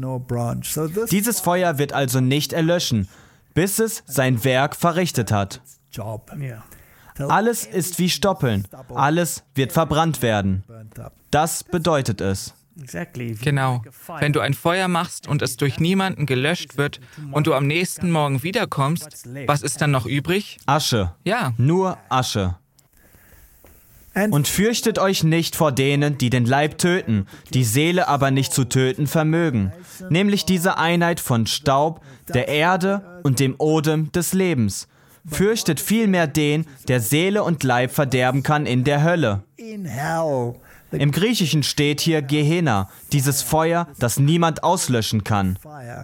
Dieses Feuer wird also nicht erlöschen, bis es sein Werk verrichtet hat. Alles ist wie Stoppeln. Alles wird verbrannt werden. Das bedeutet es. Genau. Wenn du ein Feuer machst und es durch niemanden gelöscht wird und du am nächsten Morgen wiederkommst, was ist dann noch übrig? Asche. Ja. Nur Asche. Und fürchtet euch nicht vor denen, die den Leib töten, die Seele aber nicht zu töten vermögen, nämlich diese Einheit von Staub, der Erde und dem Odem des Lebens. Fürchtet vielmehr den, der Seele und Leib verderben kann in der Hölle. Im Griechischen steht hier Gehenna, dieses Feuer, das niemand auslöschen kann.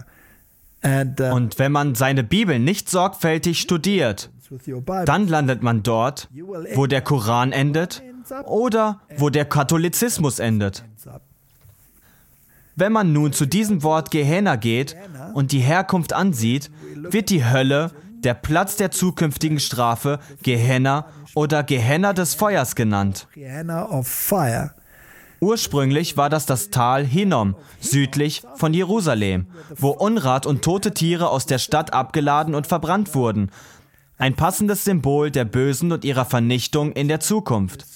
Und wenn man seine Bibel nicht sorgfältig studiert, dann landet man dort, wo der Koran endet oder wo der Katholizismus endet. Wenn man nun zu diesem Wort Gehenna geht und die Herkunft ansieht, wird die Hölle, der Platz der zukünftigen Strafe, Gehenna oder Gehenna des Feuers genannt. Ursprünglich war das Tal Hinnom, südlich von Jerusalem, wo Unrat und tote Tiere aus der Stadt abgeladen und verbrannt wurden. Ein passendes Symbol der Bösen und ihrer Vernichtung in der Zukunft.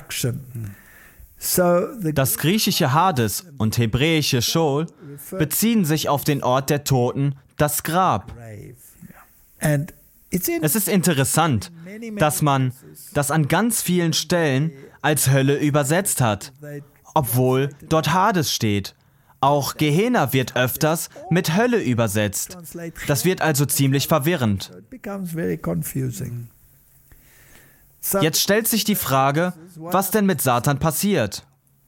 Das griechische Hades und hebräische Sheol beziehen sich auf den Ort der Toten, das Grab. Es ist interessant, dass man das an ganz vielen Stellen als Hölle übersetzt hat, obwohl dort Hades steht. Auch Gehenna wird öfters mit Hölle übersetzt. Das wird also ziemlich verwirrend. Jetzt stellt sich die Frage, was denn mit Satan passiert?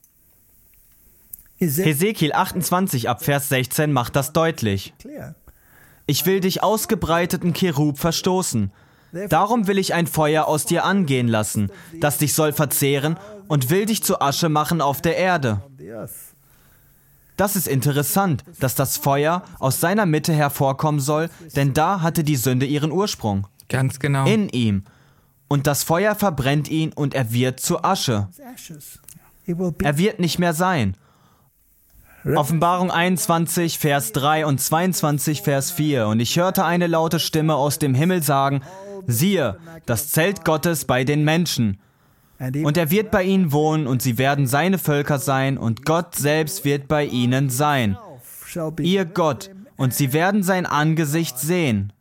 Hesekiel 28 ab Vers 16 macht das deutlich. Ich will dich ausgebreiteten Cherub verstoßen. Darum will ich ein Feuer aus dir angehen lassen, das dich soll verzehren und will dich zu Asche machen auf der Erde. Das ist interessant, dass das Feuer aus seiner Mitte hervorkommen soll, denn da hatte die Sünde ihren Ursprung. Ganz genau. In ihm. Und das Feuer verbrennt ihn und er wird zu Asche. Er wird nicht mehr sein. Offenbarung 21, Vers 3 und 22, Vers 4. Und ich hörte eine laute Stimme aus dem Himmel sagen, siehe, das Zelt Gottes bei den Menschen. Und er wird bei ihnen wohnen und sie werden seine Völker sein und Gott selbst wird bei ihnen sein. Ihr Gott, und sie werden sein Angesicht sehen.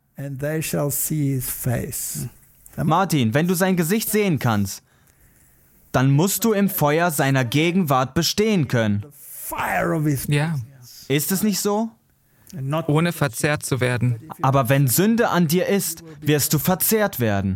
Martin, wenn du sein Gesicht sehen kannst, dann musst du im Feuer seiner Gegenwart bestehen können. Ja. Ist es nicht so? ohne verzehrt zu werden. Aber wenn Sünde an dir ist, wirst du verzehrt werden.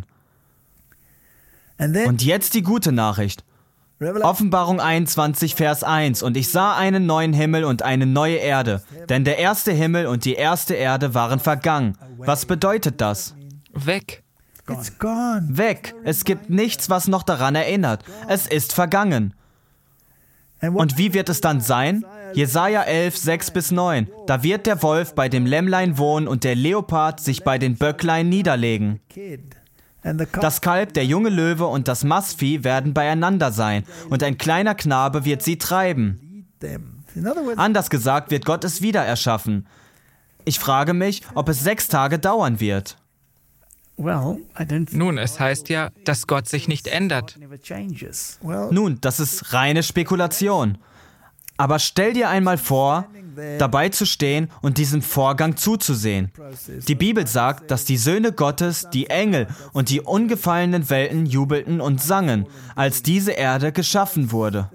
Und jetzt die gute Nachricht. Offenbarung 21, Vers 1. Und ich sah einen neuen Himmel und eine neue Erde. Denn der erste Himmel und die erste Erde waren vergangen. Was bedeutet das? Weg. Weg. Es gibt nichts, was noch daran erinnert. Es ist vergangen. Und wie wird es dann sein? Jesaja 11, 6-9. Da wird der Wolf bei dem Lämmlein wohnen und der Leopard sich bei den Böcklein niederlegen. Das Kalb, der junge Löwe und das Mastvieh werden beieinander sein, und ein kleiner Knabe wird sie treiben. Anders gesagt wird Gott es wieder erschaffen. Ich frage mich, ob es 6 Tage dauern wird. Nun, es heißt ja, dass Gott sich nicht ändert. Nun, das ist reine Spekulation. Aber stell dir einmal vor, dabei zu stehen und diesem Vorgang zuzusehen. Die Bibel sagt, dass die Söhne Gottes, die Engel und die ungefallenen Welten jubelten und sangen, als diese Erde geschaffen wurde.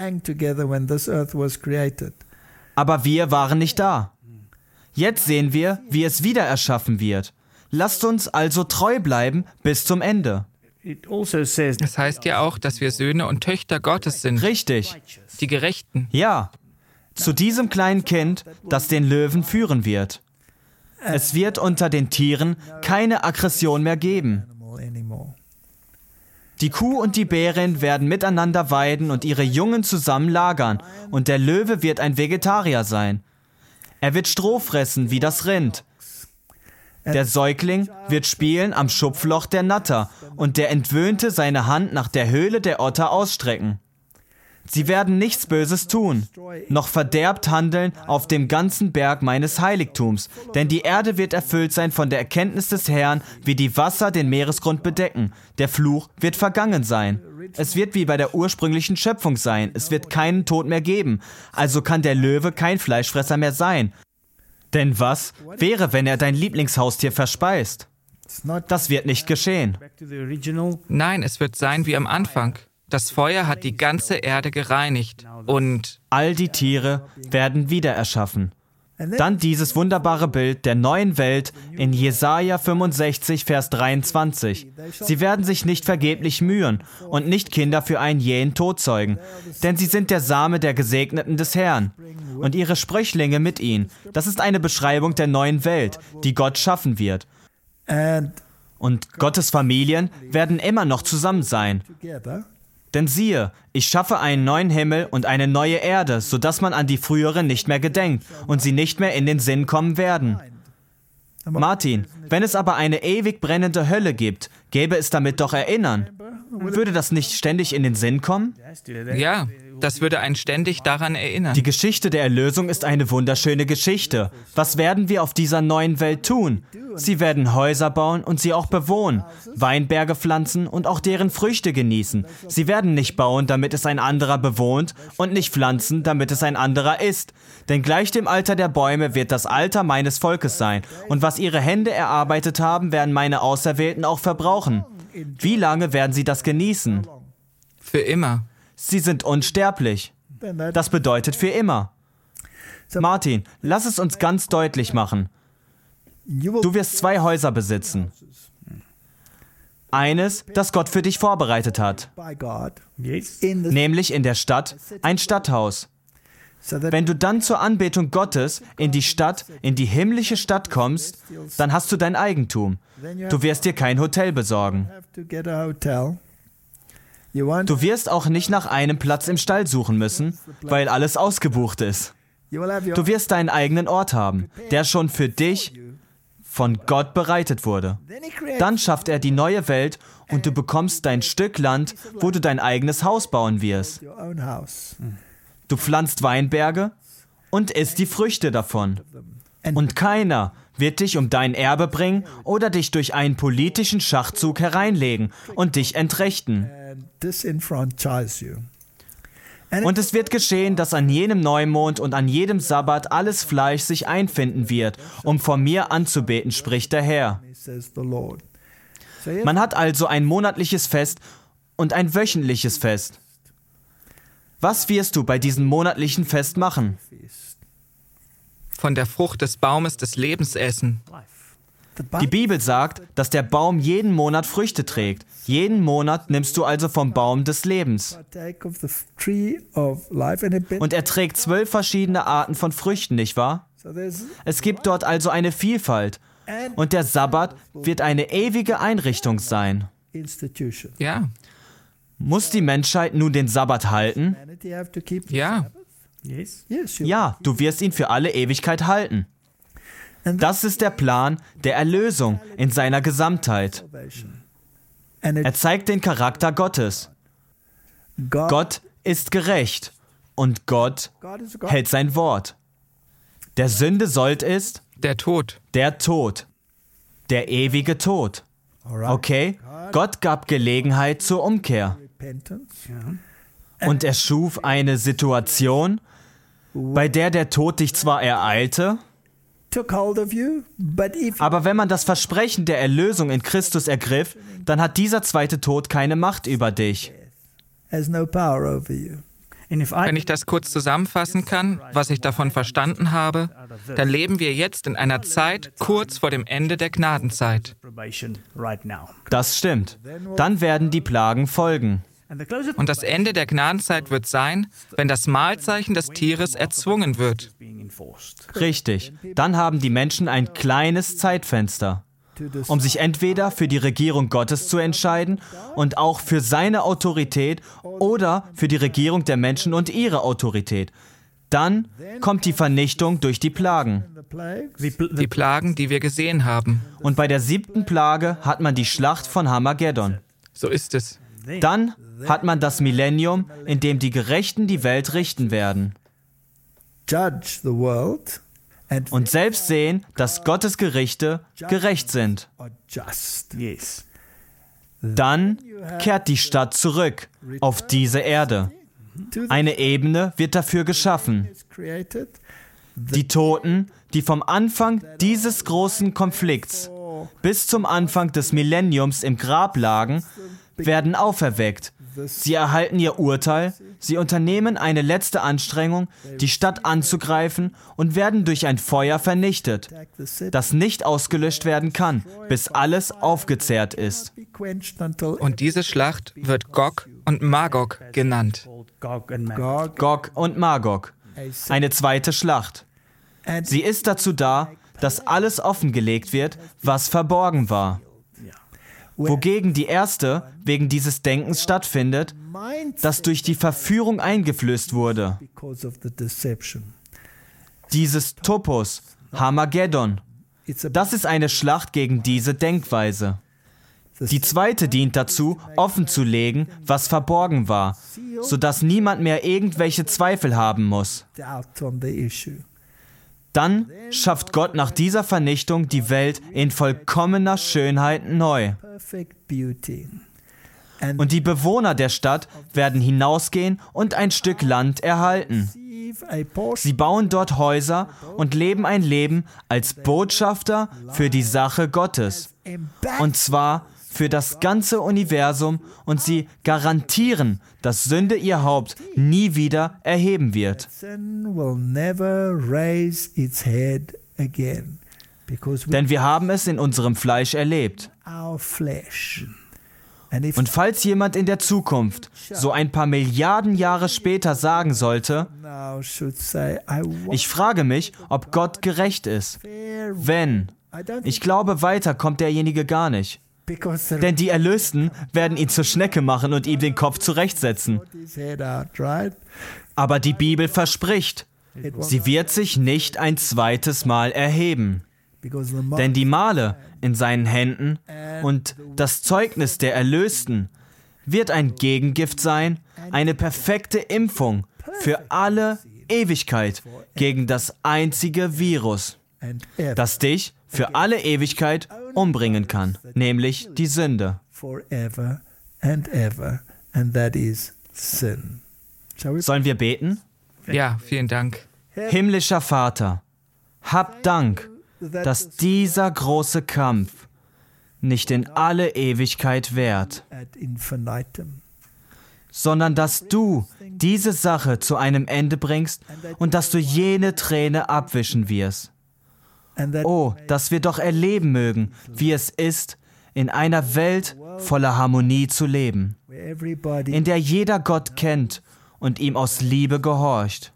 Aber wir waren nicht da. Jetzt sehen wir, wie es wieder erschaffen wird. Lasst uns also treu bleiben bis zum Ende. Es heißt ja auch, dass wir Söhne und Töchter Gottes sind. Richtig. Die Gerechten. Ja. Zu diesem kleinen Kind, das den Löwen führen wird. Es wird unter den Tieren keine Aggression mehr geben. Die Kuh und die Bärin werden miteinander weiden und ihre Jungen zusammen lagern, und der Löwe wird ein Vegetarier sein. Er wird Stroh fressen wie das Rind. Der Säugling wird spielen am Schupfloch der Natter und der Entwöhnte seine Hand nach der Höhle der Otter ausstrecken. Sie werden nichts Böses tun, noch verderbt handeln auf dem ganzen Berg meines Heiligtums, denn die Erde wird erfüllt sein von der Erkenntnis des Herrn, wie die Wasser den Meeresgrund bedecken. Der Fluch wird vergangen sein. Es wird wie bei der ursprünglichen Schöpfung sein, es wird keinen Tod mehr geben, also kann der Löwe kein Fleischfresser mehr sein. Denn was wäre, wenn er dein Lieblingshaustier verspeist? Das wird nicht geschehen. Nein, es wird sein wie am Anfang. Das Feuer hat die ganze Erde gereinigt und all die Tiere werden wieder erschaffen. Dann dieses wunderbare Bild der neuen Welt in Jesaja 65, Vers 23. Sie werden sich nicht vergeblich mühen und nicht Kinder für einen jähen Tod zeugen, denn sie sind der Same der Gesegneten des Herrn und ihre Spröchlinge mit ihnen. Das ist eine Beschreibung der neuen Welt, die Gott schaffen wird. Und Gottes Familien werden immer noch zusammen sein. Denn siehe, ich schaffe einen neuen Himmel und eine neue Erde, sodass man an die früheren nicht mehr gedenkt und sie nicht mehr in den Sinn kommen werden. Martin, wenn es aber eine ewig brennende Hölle gibt, gäbe es damit doch Erinnern. Würde das nicht ständig in den Sinn kommen? ja, das würde einen ständig daran erinnern. Die Geschichte der Erlösung ist eine wunderschöne Geschichte. Was werden wir auf dieser neuen Welt tun? Sie werden Häuser bauen und sie auch bewohnen, Weinberge pflanzen und auch deren Früchte genießen. Sie werden nicht bauen, damit es ein anderer bewohnt, und nicht pflanzen, damit es ein anderer isst. Denn gleich dem Alter der Bäume wird das Alter meines Volkes sein, und was ihre Hände erarbeitet haben, werden meine Auserwählten auch verbrauchen. Wie lange werden sie das genießen? Für immer. Sie sind unsterblich. Das bedeutet für immer. Martin, lass es uns ganz deutlich machen. Du wirst 2 Häuser besitzen. Eines, das Gott für dich vorbereitet hat. Nämlich in der Stadt ein Stadthaus. Wenn du dann zur Anbetung Gottes in die Stadt, in die himmlische Stadt kommst, dann hast du dein Eigentum. Du wirst dir kein Hotel besorgen. Du wirst auch nicht nach einem Platz im Stall suchen müssen, weil alles ausgebucht ist. Du wirst deinen eigenen Ort haben, der schon für dich von Gott bereitet wurde. Dann schafft er die neue Welt und du bekommst dein Stück Land, wo du dein eigenes Haus bauen wirst. Du pflanzt Weinberge und isst die Früchte davon. Und keiner wird dich um dein Erbe bringen oder dich durch einen politischen Schachzug hereinlegen und dich entrechten. Und es wird geschehen, dass an jenem Neumond und an jedem Sabbat alles Fleisch sich einfinden wird, um vor mir anzubeten, spricht der Herr. Man hat also ein monatliches Fest und ein wöchentliches Fest. Was wirst du bei diesem monatlichen Fest machen? von der Frucht des Baumes des Lebens essen. Die Bibel sagt, dass der Baum jeden Monat Früchte trägt. Jeden Monat nimmst du also vom Baum des Lebens. Und er trägt 12 verschiedene Arten von Früchten, nicht wahr? Es gibt dort also eine Vielfalt. Und der Sabbat wird eine ewige Einrichtung sein. Ja. Muss die Menschheit nun den Sabbat halten? Ja. Ja, du wirst ihn für alle Ewigkeit halten. Das ist der Plan der Erlösung in seiner Gesamtheit. Er zeigt den Charakter Gottes. Gott ist gerecht und Gott hält sein Wort. Der Sünde Sold ist Der Tod. der Tod, der ewige Tod. Okay? Gott gab Gelegenheit zur Umkehr. Und er schuf eine Situation, bei der der Tod dich zwar ereilte, aber wenn man das Versprechen der Erlösung in Christus ergriff, dann hat dieser zweite Tod keine Macht über dich. Wenn ich das kurz zusammenfassen kann, was ich davon verstanden habe, dann leben wir jetzt in einer Zeit kurz vor dem Ende der Gnadenzeit. Das stimmt. Dann werden die Plagen folgen. Und das Ende der Gnadenzeit wird sein, wenn das Mahlzeichen des Tieres erzwungen wird. Richtig. Dann haben die Menschen ein kleines Zeitfenster, um sich entweder für die Regierung Gottes zu entscheiden und auch für seine Autorität oder für die Regierung der Menschen und ihre Autorität. Dann kommt die Vernichtung durch die Plagen. Die Plagen, die wir gesehen haben. Und bei der 7. Plage hat man die Schlacht von Armageddon. So ist es. Dann hat man das Millennium, in dem die Gerechten die Welt richten werden. Und selbst sehen, dass Gottes Gerichte gerecht sind. Dann kehrt die Stadt zurück auf diese Erde. Eine Ebene wird dafür geschaffen. Die Toten, die vom Anfang dieses großen Konflikts bis zum Anfang des Millenniums im Grab lagen, werden auferweckt. Sie erhalten ihr Urteil, sie unternehmen eine letzte Anstrengung, die Stadt anzugreifen und werden durch ein Feuer vernichtet, das nicht ausgelöscht werden kann, bis alles aufgezehrt ist. Und diese Schlacht wird Gog und Magog genannt. Gog und Magog. Eine zweite Schlacht. Sie ist dazu da, dass alles offengelegt wird, was verborgen war. Wogegen die erste wegen dieses Denkens stattfindet, das durch die Verführung eingeflößt wurde. Dieses Topos, Armageddon, das ist eine Schlacht gegen diese Denkweise. Die zweite dient dazu, offenzulegen, was verborgen war, sodass niemand mehr irgendwelche Zweifel haben muss. Dann schafft Gott nach dieser Vernichtung die Welt in vollkommener Schönheit neu. Und die Bewohner der Stadt werden hinausgehen und ein Stück Land erhalten. Sie bauen dort Häuser und leben ein Leben als Botschafter für die Sache Gottes. Und zwar für das ganze Universum, und sie garantieren, dass Sünde ihr Haupt nie wieder erheben wird. Denn wir haben es in unserem Fleisch erlebt. Und falls jemand in der Zukunft, so ein paar Milliarden Jahre später, sagen sollte, ich frage mich, ob Gott gerecht ist. Ich glaube, weiter kommt derjenige gar nicht. Denn die Erlösten werden ihn zur Schnecke machen und ihm den Kopf zurechtsetzen. Aber die Bibel verspricht, sie wird sich nicht ein zweites Mal erheben. Denn die Male in seinen Händen und das Zeugnis der Erlösten wird ein Gegengift sein, eine perfekte Impfung für alle Ewigkeit gegen das einzige Virus, das dich für alle Ewigkeit umbringen kann, nämlich die Sünde. Sollen wir beten? Ja, vielen Dank. Himmlischer Vater, hab Dank, dass dieser große Kampf nicht in alle Ewigkeit währt, sondern dass du diese Sache zu einem Ende bringst und dass du jene Träne abwischen wirst. Oh, dass wir doch erleben mögen, wie es ist, in einer Welt voller Harmonie zu leben, in der jeder Gott kennt und ihm aus Liebe gehorcht.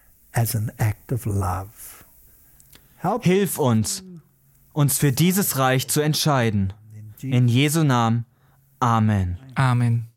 Hilf uns, uns für dieses Reich zu entscheiden. In Jesu Namen. Amen. Amen.